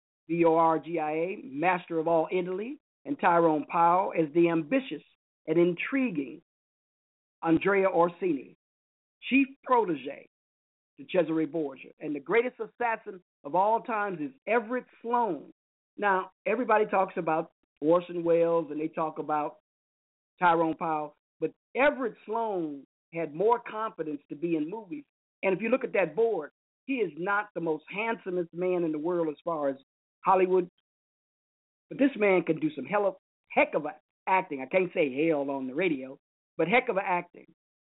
Borgia, master of all Italy, and Tyrone Power as the ambitious and intriguing Andrea Orsini, chief protege to Cesare Borgia. And the greatest assassin of all times is Everett Sloane. Now, everybody talks about Orson Welles and they talk about Tyrone Power, but Everett Sloane had more confidence to be in movies. And if you look at that board, he is not the most handsomest man in the world as far as Hollywood, but this man can do some heck of acting. I can't say hell on the radio, but heck of acting.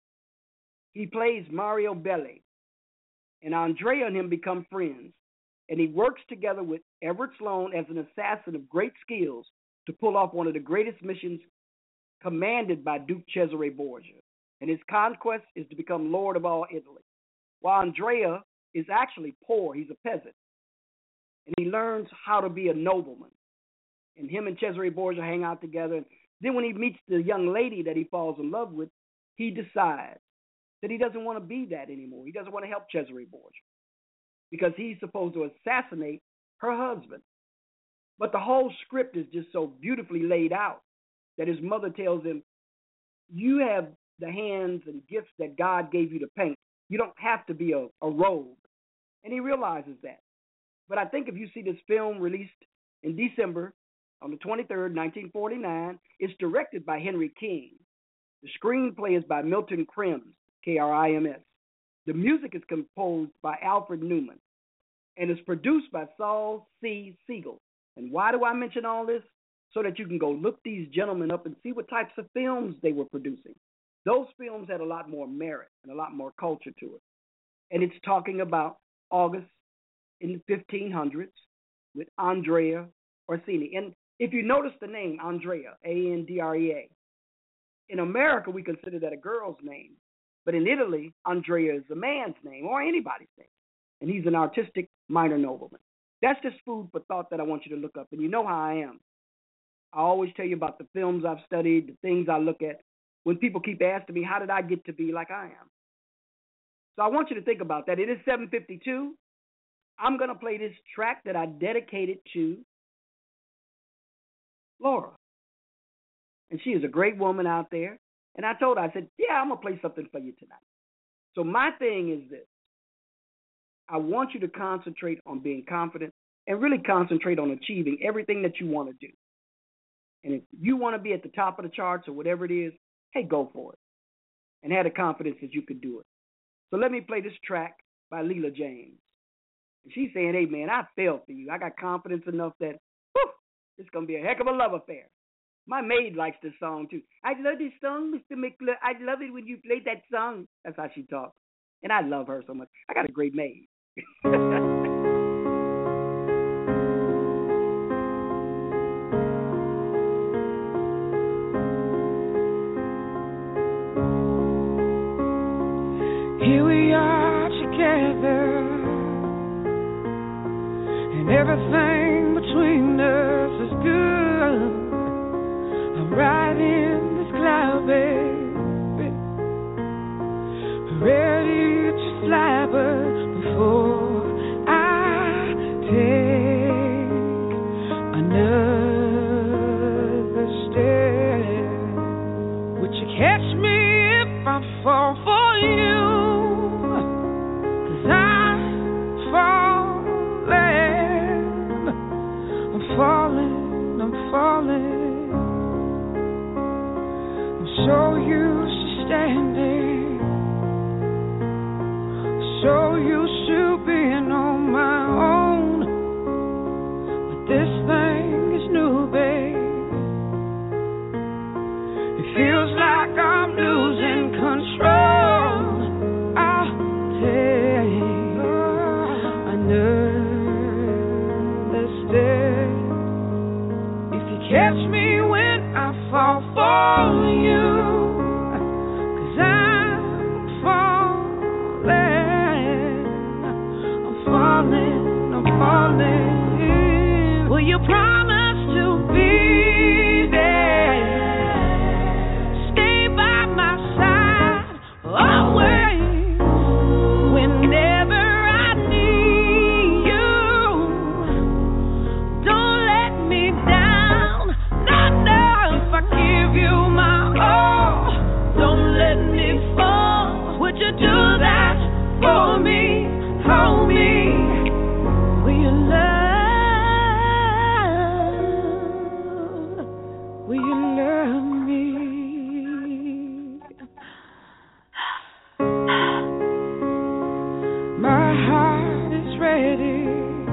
He plays Mario Belli, and Andrea and him become friends, and he works together with Everett Sloane as an assassin of great skills to pull off one of the greatest missions commanded by Duke Cesare Borgia. And his conquest is to become Lord of all Italy. While Andrea is actually poor, he's a peasant, and he learns how to be a nobleman. And him and Cesare Borgia hang out together. And then when he meets the young lady that he falls in love with, he decides that he doesn't want to be that anymore. He doesn't want to help Cesare Borgia because he's supposed to assassinate her husband. But the whole script is just so beautifully laid out that his mother tells him, you have the hands and gifts that God gave you to paint. You don't have to be a rogue. And he realizes that. But I think if you see this film released in December on the 23rd, 1949, it's directed by Henry King. The screenplay is by Milton Krims, Krims. The music is composed by Alfred Newman and is produced by Saul C. Siegel. And why do I mention all this? So that you can go look these gentlemen up and see what types of films they were producing. Those films had a lot more merit and a lot more culture to it. And it's talking about August in the 1500s with Andrea Orsini. And if you notice the name, Andrea, Andrea, in America we consider that a girl's name. But in Italy, Andrea is a man's name or anybody's name. And he's an artistic minor nobleman. That's just food for thought that I want you to look up. And you know how I am. I always tell you about the films I've studied, the things I look at. When people keep asking me, how did I get to be like I am? So I want you to think about that. It is 7:52. I'm going to play this track that I dedicated to Laura. And she is a great woman out there. And I told her, I said, yeah, I'm going to play something for you tonight. So my thing is this. I want you to concentrate on being confident and really concentrate on achieving everything that you want to do. And if you want to be at the top of the charts or whatever it is, hey, go for it. And have the confidence that you could do it. So let me play this track by Leela James. And she's saying, hey, man, I fell for you. I got confidence enough that, whew, it's going to be a heck of a love affair. My maid likes this song, too. I love this song, Mr. McClure. I love it when you play that song. That's how she talks. And I love her so much. I got a great maid. Here we are together, and everything between us is good. I'm riding this cloud, baby, ready to fly, but before I take another step, would you catch me if I fall for you? I'm falling. I'm so used to standing, so used to being on my own. But this thing is new, babe. It feels like I'm losing control. I'll take another step. Catch me when I fall for you, 'cause I'm falling. Will you promise to be there, stay by my side always, whenever I need you? Don't let me down. If I give you my all, don't let me fall. Would you do that for me? Hold me. Will you love me? My heart is ready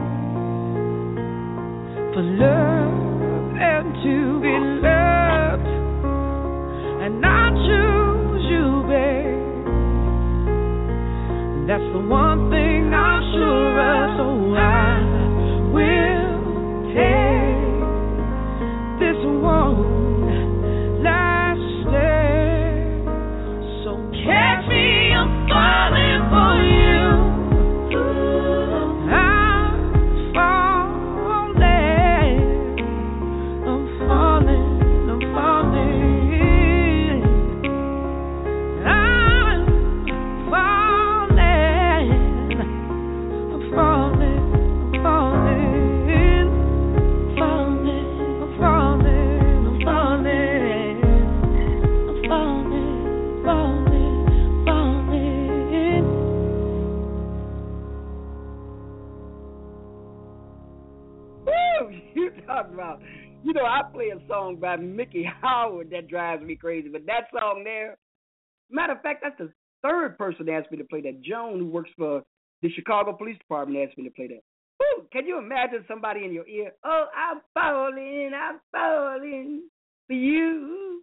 for love and to be loved, and I choose you, babe. That's the one thing I'm sure of, so I will take this one last step. So catch me, I'm falling for you. About, you know, I play a song by Mickey Howard that drives me crazy, but that song there, matter of fact, that's the third person that asked me to play that. Joan, who works for the Chicago Police Department, asked me to play that. Woo, can you imagine somebody in your ear? Oh, I'm falling for you.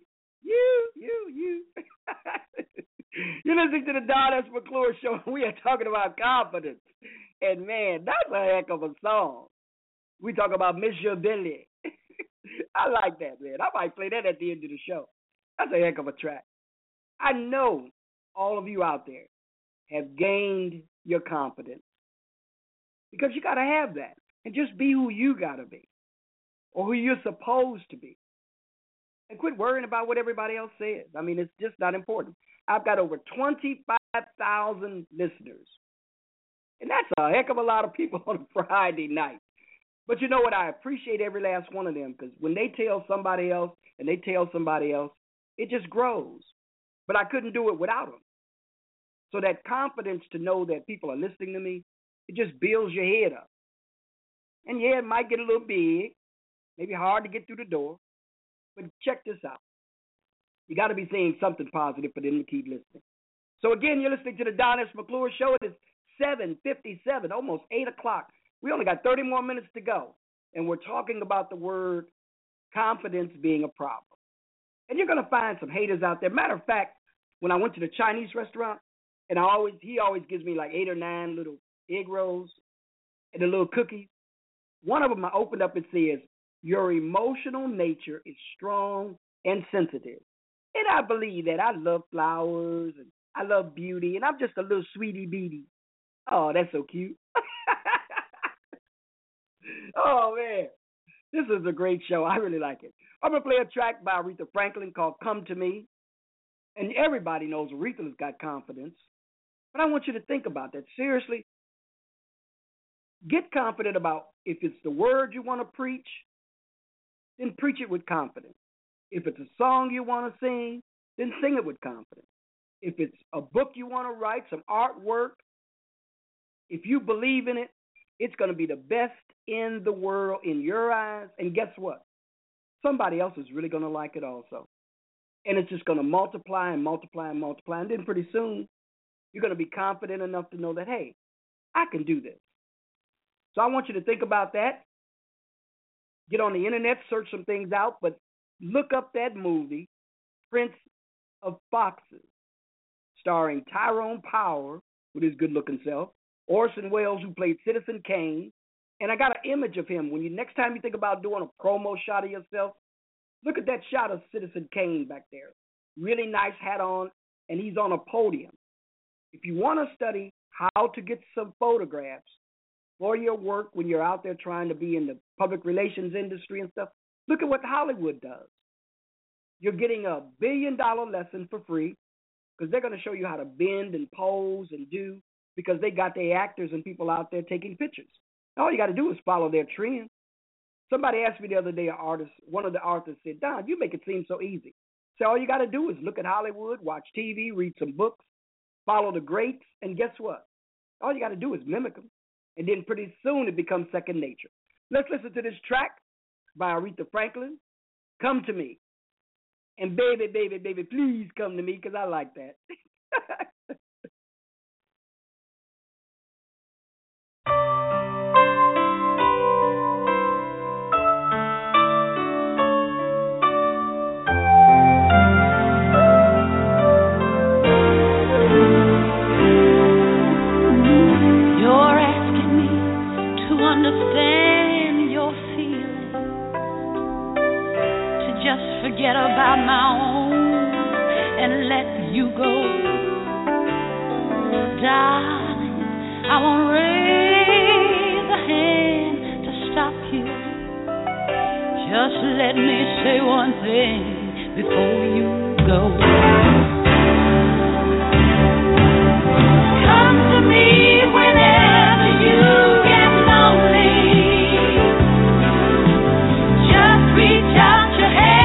You're listening to the Don S. McClure Show. We are talking about confidence. And man, that's a heck of a song. We talk about Miss Your Billy. I like that, man. I might play that at the end of the show. That's a heck of a track. I know all of you out there have gained your confidence, because you got to have that and just be who you got to be or who you're supposed to be. And quit worrying about what everybody else says. I mean, it's just not important. I've got over 25,000 listeners, and that's a heck of a lot of people on a Friday night. But you know what? I appreciate every last one of them, because when they tell somebody else and they tell somebody else, it just grows. But I couldn't do it without them. So that confidence to know that people are listening to me, it just builds your head up. And yeah, it might get a little big, maybe hard to get through the door. But check this out. You got to be saying something positive for them to keep listening. So again, you're listening to the Don S. McClure Show. It is 7:57, almost 8 o'clock. We only got 30 more minutes to go. And we're talking about the word confidence being a problem. And you're going to find some haters out there. Matter of fact, when I went to the Chinese restaurant, and he always gives me like 8 or 9 little egg rolls and a little cookie. One of them I opened up and says, your emotional nature is strong and sensitive. And I believe that. I love flowers and I love beauty, and I'm just a little sweetie beatie. Oh, that's so cute. Oh, man. This is a great show. I really like it. I'm going to play a track by Aretha Franklin called Come to Me. And everybody knows Aretha's got confidence. But I want you to think about that. Seriously, get confident about if it's the word you want to preach, then preach it with confidence. If it's a song you want to sing, then sing it with confidence. If it's a book you want to write, some artwork, if you believe in it, it's going to be the best in the world in your eyes. And guess what? Somebody else is really going to like it also. And it's just going to multiply and multiply and multiply. And then pretty soon, you're going to be confident enough to know that, hey, I can do this. So I want you to think about that. Get on the internet, search some things out, but look up that movie, Prince of Foxes, starring Tyrone Power with his good-looking self, Orson Welles, who played Citizen Kane. And I got an image of him. When you next time you think about doing a promo shot of yourself, look at that shot of Citizen Kane back there. Really nice hat on, and he's on a podium. If you want to study how to get some photographs for your work when you're out there trying to be in the public relations industry and stuff, look at what Hollywood does. You're getting $1 billion lesson for free because they're going to show you how to bend and pose and do, because they got their actors and people out there taking pictures. All you got to do is follow their trend. Somebody asked me the other day, one of the artists said, Don, you make it seem so easy. So all you got to do is look at Hollywood, watch TV, read some books, follow the greats, and guess what? All you got to do is mimic them. And then pretty soon it becomes second nature. Let's listen to this track by Aretha Franklin, Come to Me. And baby, baby, baby, please come to me, because I like that. Forget about my own and let you go. Darling, I won't raise a hand to stop you. Just let me say one thing before you go. Come to me whenever you get lonely. Just reach out your hand.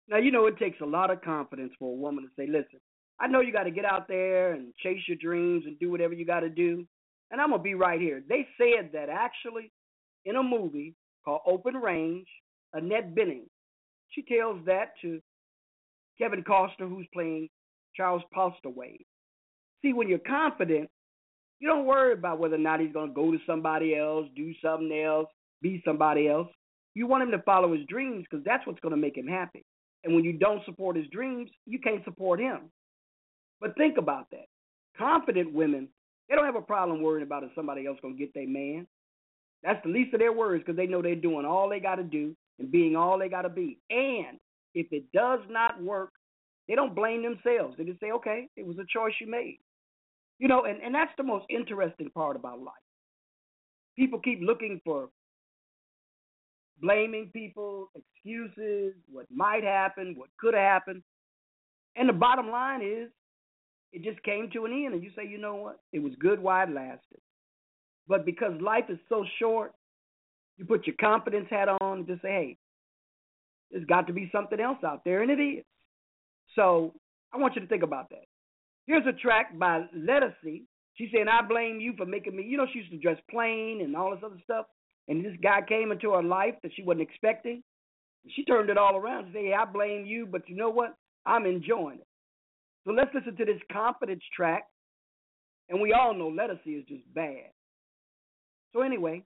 Now, you know, it takes a lot of confidence for a woman to say, listen, I know you got to get out there and chase your dreams and do whatever you got to do, and I'm going to be right here. They said that actually in a movie called Open Range, Annette Bening, she tells that to Kevin Costner, who's playing Charles Postlewaite. See, when you're confident, you don't worry about whether or not he's going to go to somebody else, do something else, be somebody else. You want him to follow his dreams because that's what's going to make him happy. And when you don't support his dreams, you can't support him. But think about that. Confident women, they don't have a problem worrying about if somebody else going to get their man. That's the least of their worries because they know they're doing all they got to do and being all they got to be. And if it does not work, they don't blame themselves. They just say, okay, it was a choice you made. You know, and that's the most interesting part about life. People keep looking for blaming people, excuses, what might happen, what could happen. And the bottom line is, it just came to an end, and you say, you know what? It was good while it lasted. But because life is so short, you put your confidence hat on and just say, hey, there's got to be something else out there, and it is. So I want you to think about that. Here's a track by Lettucey. She's saying, I blame you for making me, you know, she used to dress plain and all this other stuff. And this guy came into her life that she wasn't expecting. She turned it all around and said, hey, I blame you, but you know what? I'm enjoying it. So let's listen to this confidence track. And we all know Lettucey is just bad. So anyway,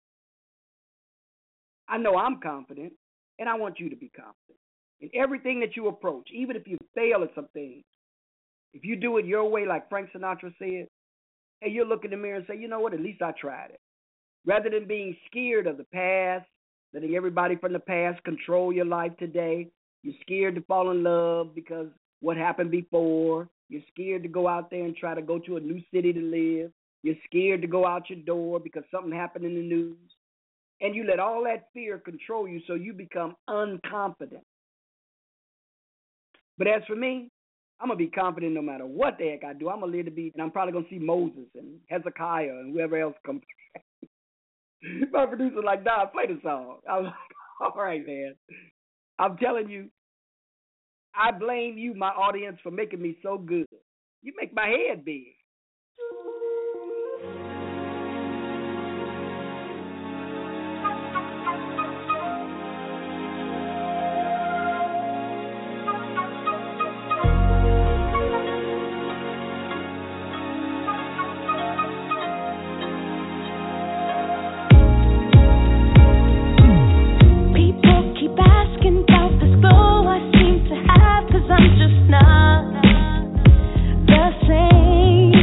I know I'm confident, and I want you to be confident in everything that you approach, even if you fail at some things. If you do it your way, like Frank Sinatra said, hey, you'll look in the mirror and say, you know what, at least I tried it. Rather than being scared of the past, letting everybody from the past control your life today, you're scared to fall in love because what happened before. You're scared to go out there and try to go to a new city to live. You're scared to go out your door because something happened in the news. And you let all that fear control you so you become unconfident. But as for me, I'm going to be confident no matter what the heck I do. I'm going to live to be, and I'm probably going to see Moses and Hezekiah and whoever else comes. My producer's like, nah, play the song. I was like, all right, man. I'm telling you, I blame you, my audience, for making me so good. You make my head big. I'm just not the same.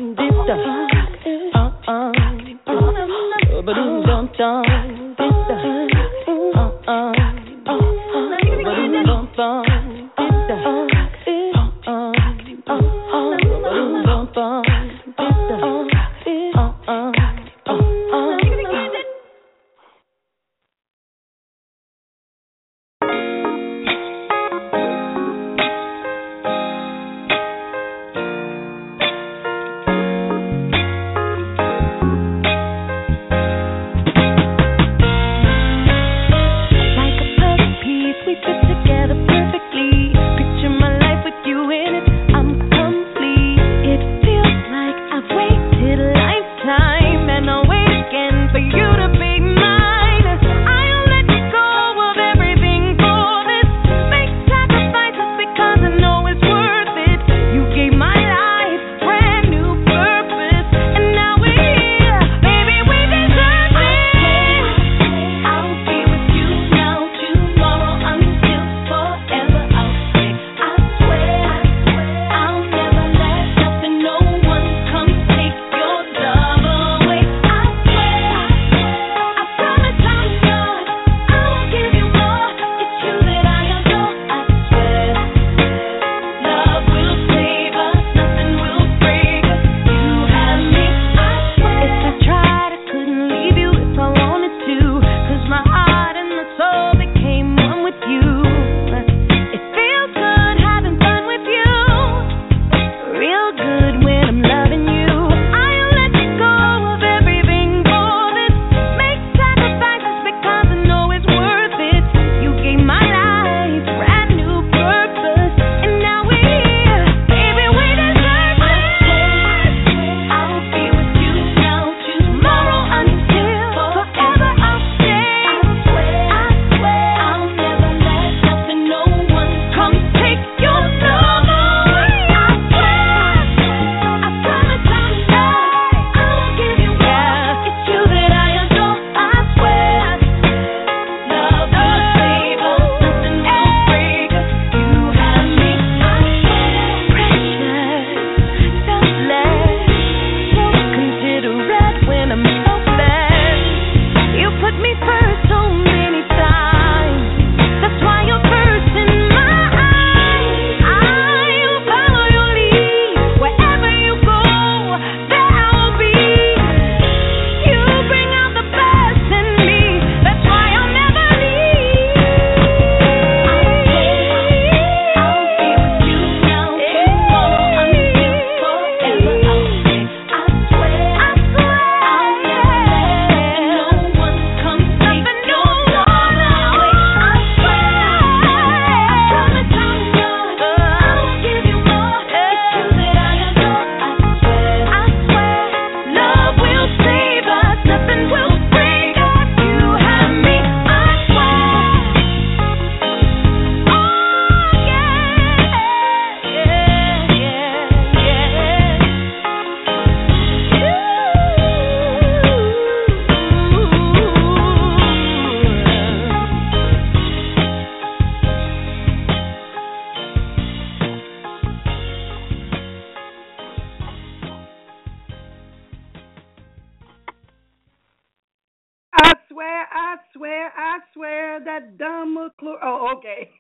I swear that dumb McClure. Oh, okay.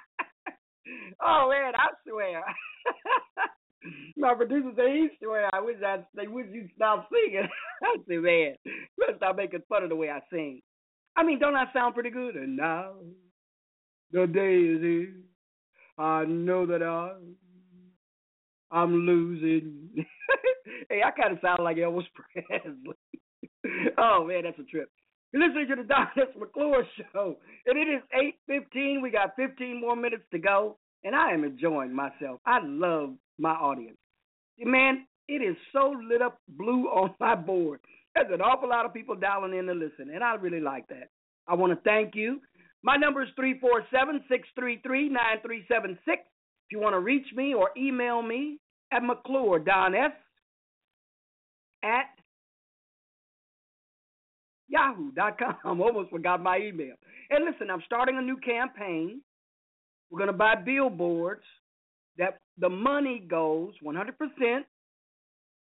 Oh man, I swear. My producer said he swear. I wish you'd stop singing. I said, man, you better stop making fun of the way I sing. I mean, don't I sound pretty good? And now the day is here. I know that I'm losing. Hey, I kind of sound like Elvis Presley. Oh man, that's a trip. You're listening to the Don S. McClure Show, and it is 8:15. We got 15 more minutes to go, and I am enjoying myself. I love my audience. Man, it is so lit up blue on my board. There's an awful lot of people dialing in to listen, and I really like that. I want to thank you. My number is 347-633-9376. If you want to reach me or email me at McClure, Don S. at yahoo.com. Almost forgot my email. And listen, I'm starting a new campaign. We're going to buy billboards that the money goes 100%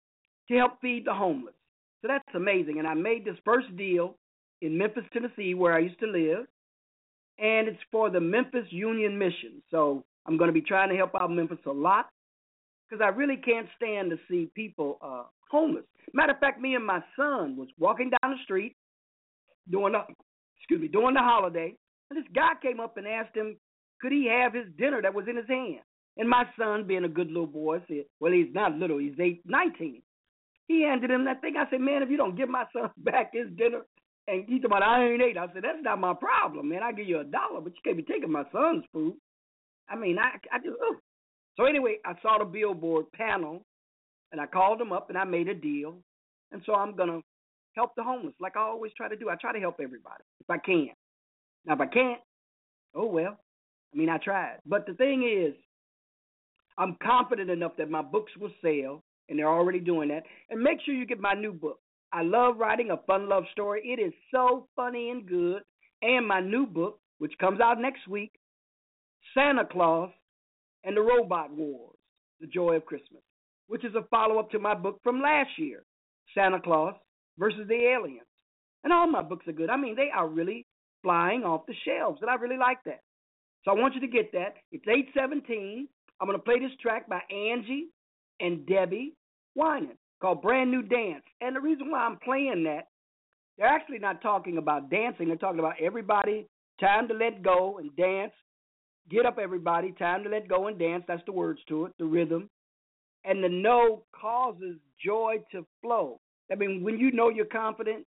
to help feed the homeless. So that's amazing. And I made this first deal in Memphis, Tennessee, where I used to live, and it's for the Memphis Union Mission. So I'm going to be trying to help out Memphis a lot because I really can't stand to see people homeless. Matter of fact, me and my son was walking down the street during the holiday, and this guy came up and asked him, could he have his dinner that was in his hand? And my son, being a good little boy, said, well, he's not little, he's 19. He handed him that thing. I said, man, if you don't give my son back his dinner, and he said, I ain't ate. I said, that's not my problem, man. I give you $1, but you can't be taking my son's food. I mean, I just, ugh. So anyway, I saw the billboard panel, and I called them up, and I made a deal. And so I'm going to help the homeless like I always try to do. I try to help everybody if I can. Now, if I can't, oh, well, I mean, I tried. But the thing is, I'm confident enough that my books will sell, and they're already doing that. And make sure you get my new book. I love writing a fun love story. It is so funny and good. And my new book, which comes out next week, Santa Claus and the Robot Wars, The Joy of Christmas, which is a follow-up to my book from last year, Santa Claus versus the Aliens. And all my books are good. I mean, they are really flying off the shelves, and I really like that. So I want you to get that. It's 8:17. I'm going to play this track by Angie and Debbie Winan called Brand New Dance. And the reason why I'm playing that, they're actually not talking about dancing. They're talking about everybody, time to let go and dance. Get up, everybody, time to let go and dance. That's the words to it, the rhythm. And the know causes joy to flow. I mean, when you know you're confident,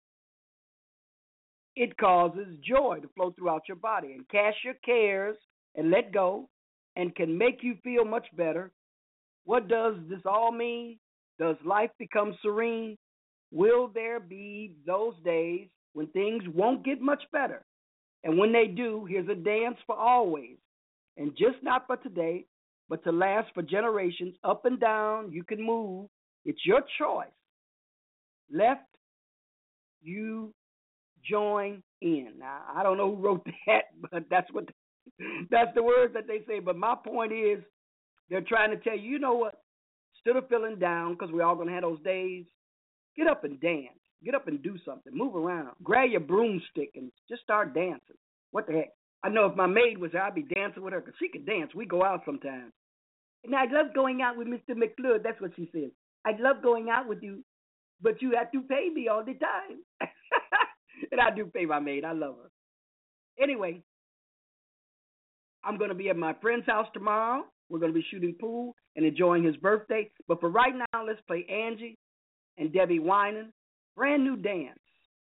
it causes joy to flow throughout your body and cast your cares and let go and can make you feel much better. What does this all mean? Does life become serene? Will there be those days when things won't get much better? And when they do, here's a dance for always. And just not for today, but to last for generations. Up and down, you can move. It's your choice. Left, you join in. Now, I don't know who wrote that, but that's the words that they say. But my point is, they're trying to tell you, you know what? Instead of feeling down, because we're all going to have those days, get up and dance. Get up and do something. Move around. Grab your broomstick and just start dancing. What the heck? I know if my maid was there, I'd be dancing with her because she could dance. We go out sometimes. And I love going out with Mr. McClure. That's what she says. I love going out with you, but you have to pay me all the time. And I do pay my maid. I love her. Anyway, I'm going to be at my friend's house tomorrow. We're going to be shooting pool and enjoying his birthday. But for right now, let's play Angie and Debbie Winan, Brand New Dance.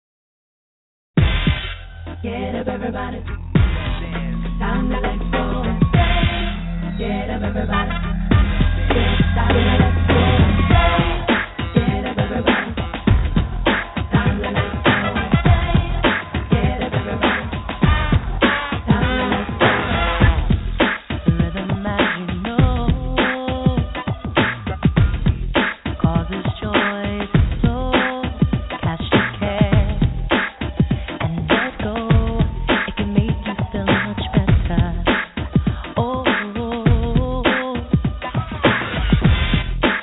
Get up, everybody. Time to let go. Get up, everybody. It's time to let go. Get up, everybody. Time to let go. Get up, everybody. Time to let go. The rhythm, as you know, causes joy to flow. Catch your care and let go. It can make you feel much better. Oh,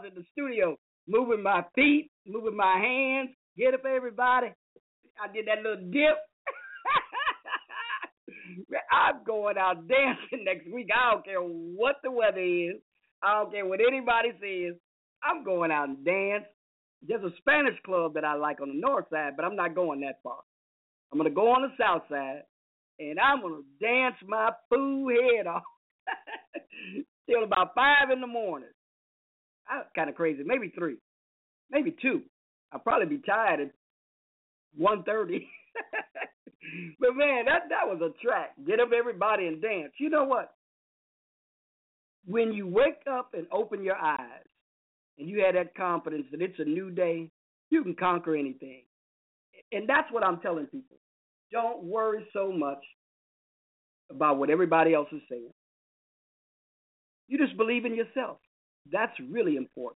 was in the studio moving my feet, moving my hands. Get up, everybody. I did that little dip. I'm going out dancing next week. I don't care what the weather is. I don't care what anybody says. I'm going out and dance. There's a Spanish club that I like on the north side, but I'm not going that far. I'm going to go on the south side, and I'm going to dance my fool head off till about 5 in the morning. I'm kind of crazy. Maybe 3. Maybe 2. I'll probably be tired at 1:30. But, man, that was a track. Get up, everybody, and dance. You know what? When you wake up and open your eyes and you have that confidence that it's a new day, you can conquer anything. And that's what I'm telling people. Don't worry so much about what everybody else is saying. You just believe in yourself. That's really important.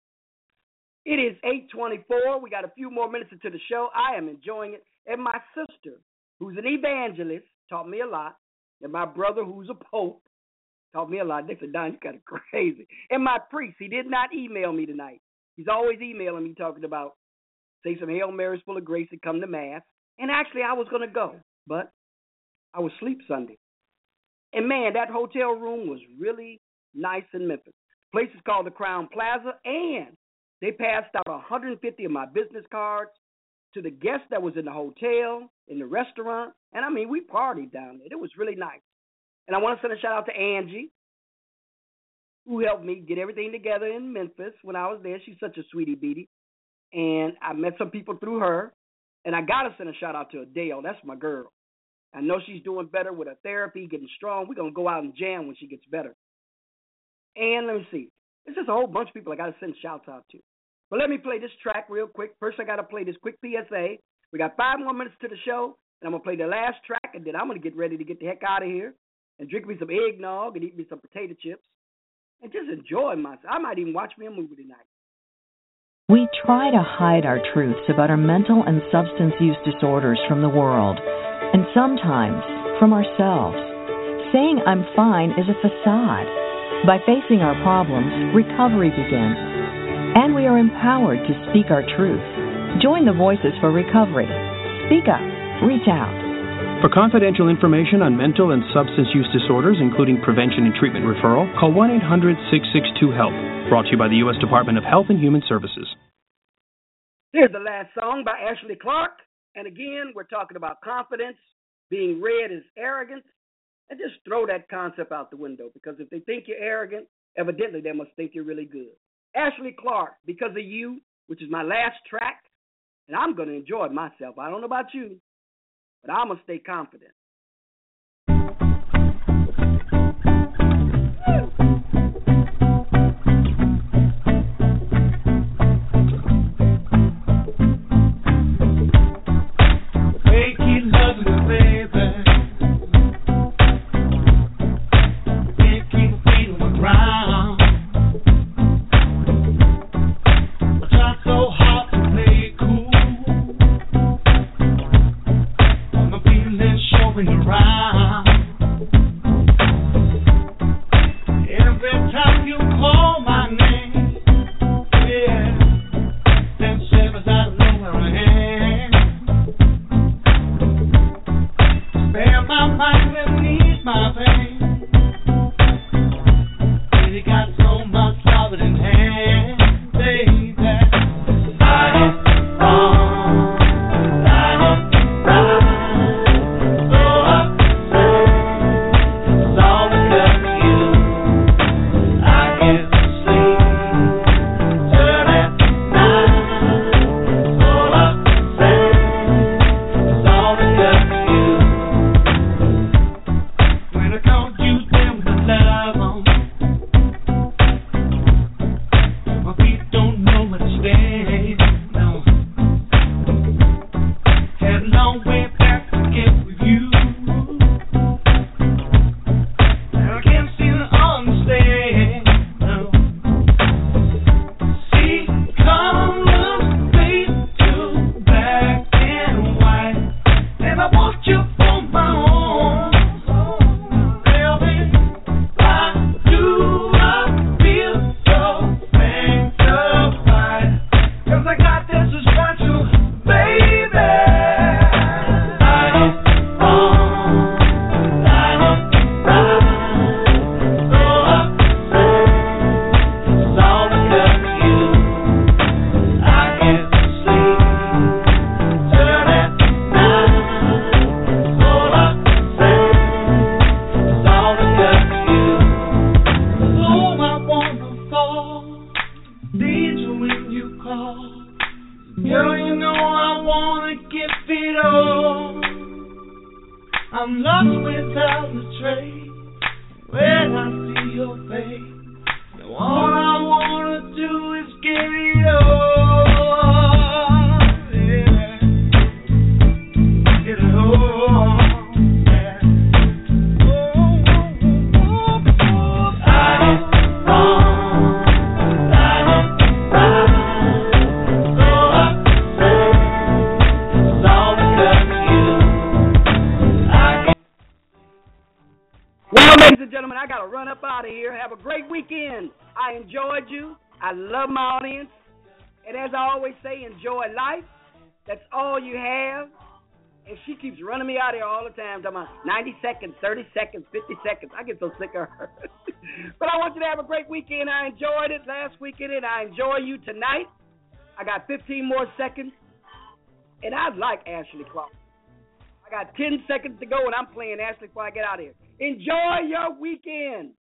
It is 8:24. We got a few more minutes into the show. I am enjoying it. And my sister, who's an evangelist, taught me a lot. And my brother, who's a pope, taught me a lot. They said, Don, you kind of crazy. And my priest, he did not email me tonight. He's always emailing me talking about, say some Hail Marys full of grace and come to Mass. And actually, I was going to go, but I was asleep Sunday. And, man, that hotel room was really nice in Memphis. The place is called the Crown Plaza, and they passed out 150 of my business cards to the guests that was in the hotel, in the restaurant. And, I mean, we partied down there. It was really nice. And I want to send a shout-out to Angie, who helped me get everything together in Memphis when I was there. She's such a sweetie beatie. And I met some people through her. And I got to send a shout-out to Adele. That's my girl. I know she's doing better with her therapy, getting strong. We're going to go out and jam when she gets better. And let me see. There's just a whole bunch of people I got to send shout-out to. But let me play this track real quick. First, I got to play this quick PSA. We got 5 more minutes to the show, and I'm going to play the last track, and then I'm going to get ready to get the heck out of here and drink me some eggnog and eat me some potato chips and just enjoy myself. I might even watch me a movie tonight. We try to hide our truths about our mental and substance use disorders from the world, and sometimes from ourselves. Saying I'm fine is a facade. By facing our problems, recovery begins. And we are empowered to speak our truth. Join the Voices for Recovery. Speak up. Reach out. For confidential information on mental and substance use disorders, including prevention and treatment referral, call 1-800-662-HELP. Brought to you by the U.S. Department of Health and Human Services. Here's the last song by Ashley Clark. And again, we're talking about confidence. Being read as arrogance. And just throw that concept out the window, because if they think you're arrogant, evidently they must think you're really good. Ashley Clark, Because of You, which is my last track, and I'm going to enjoy myself. I don't know about you, but I'm going to stay confident. feet on. I'm lost without a trace. When I see your face, all I wanna do is give it all. Yeah. Get it all. Well, ladies and gentlemen, I got to run up out of here. Have a great weekend. I enjoyed you. I love my audience. And as I always say, enjoy life. That's all you have. And she keeps running me out of here all the time, talking about 90 seconds, 30 seconds, 50 seconds. I get so sick of her. But I want you to have a great weekend. I enjoyed it last weekend, and I enjoy you tonight. I got 15 more seconds. And I like Ashley Clark. I got 10 seconds to go, and I'm playing Ashley before I get out of here. Enjoy your weekend.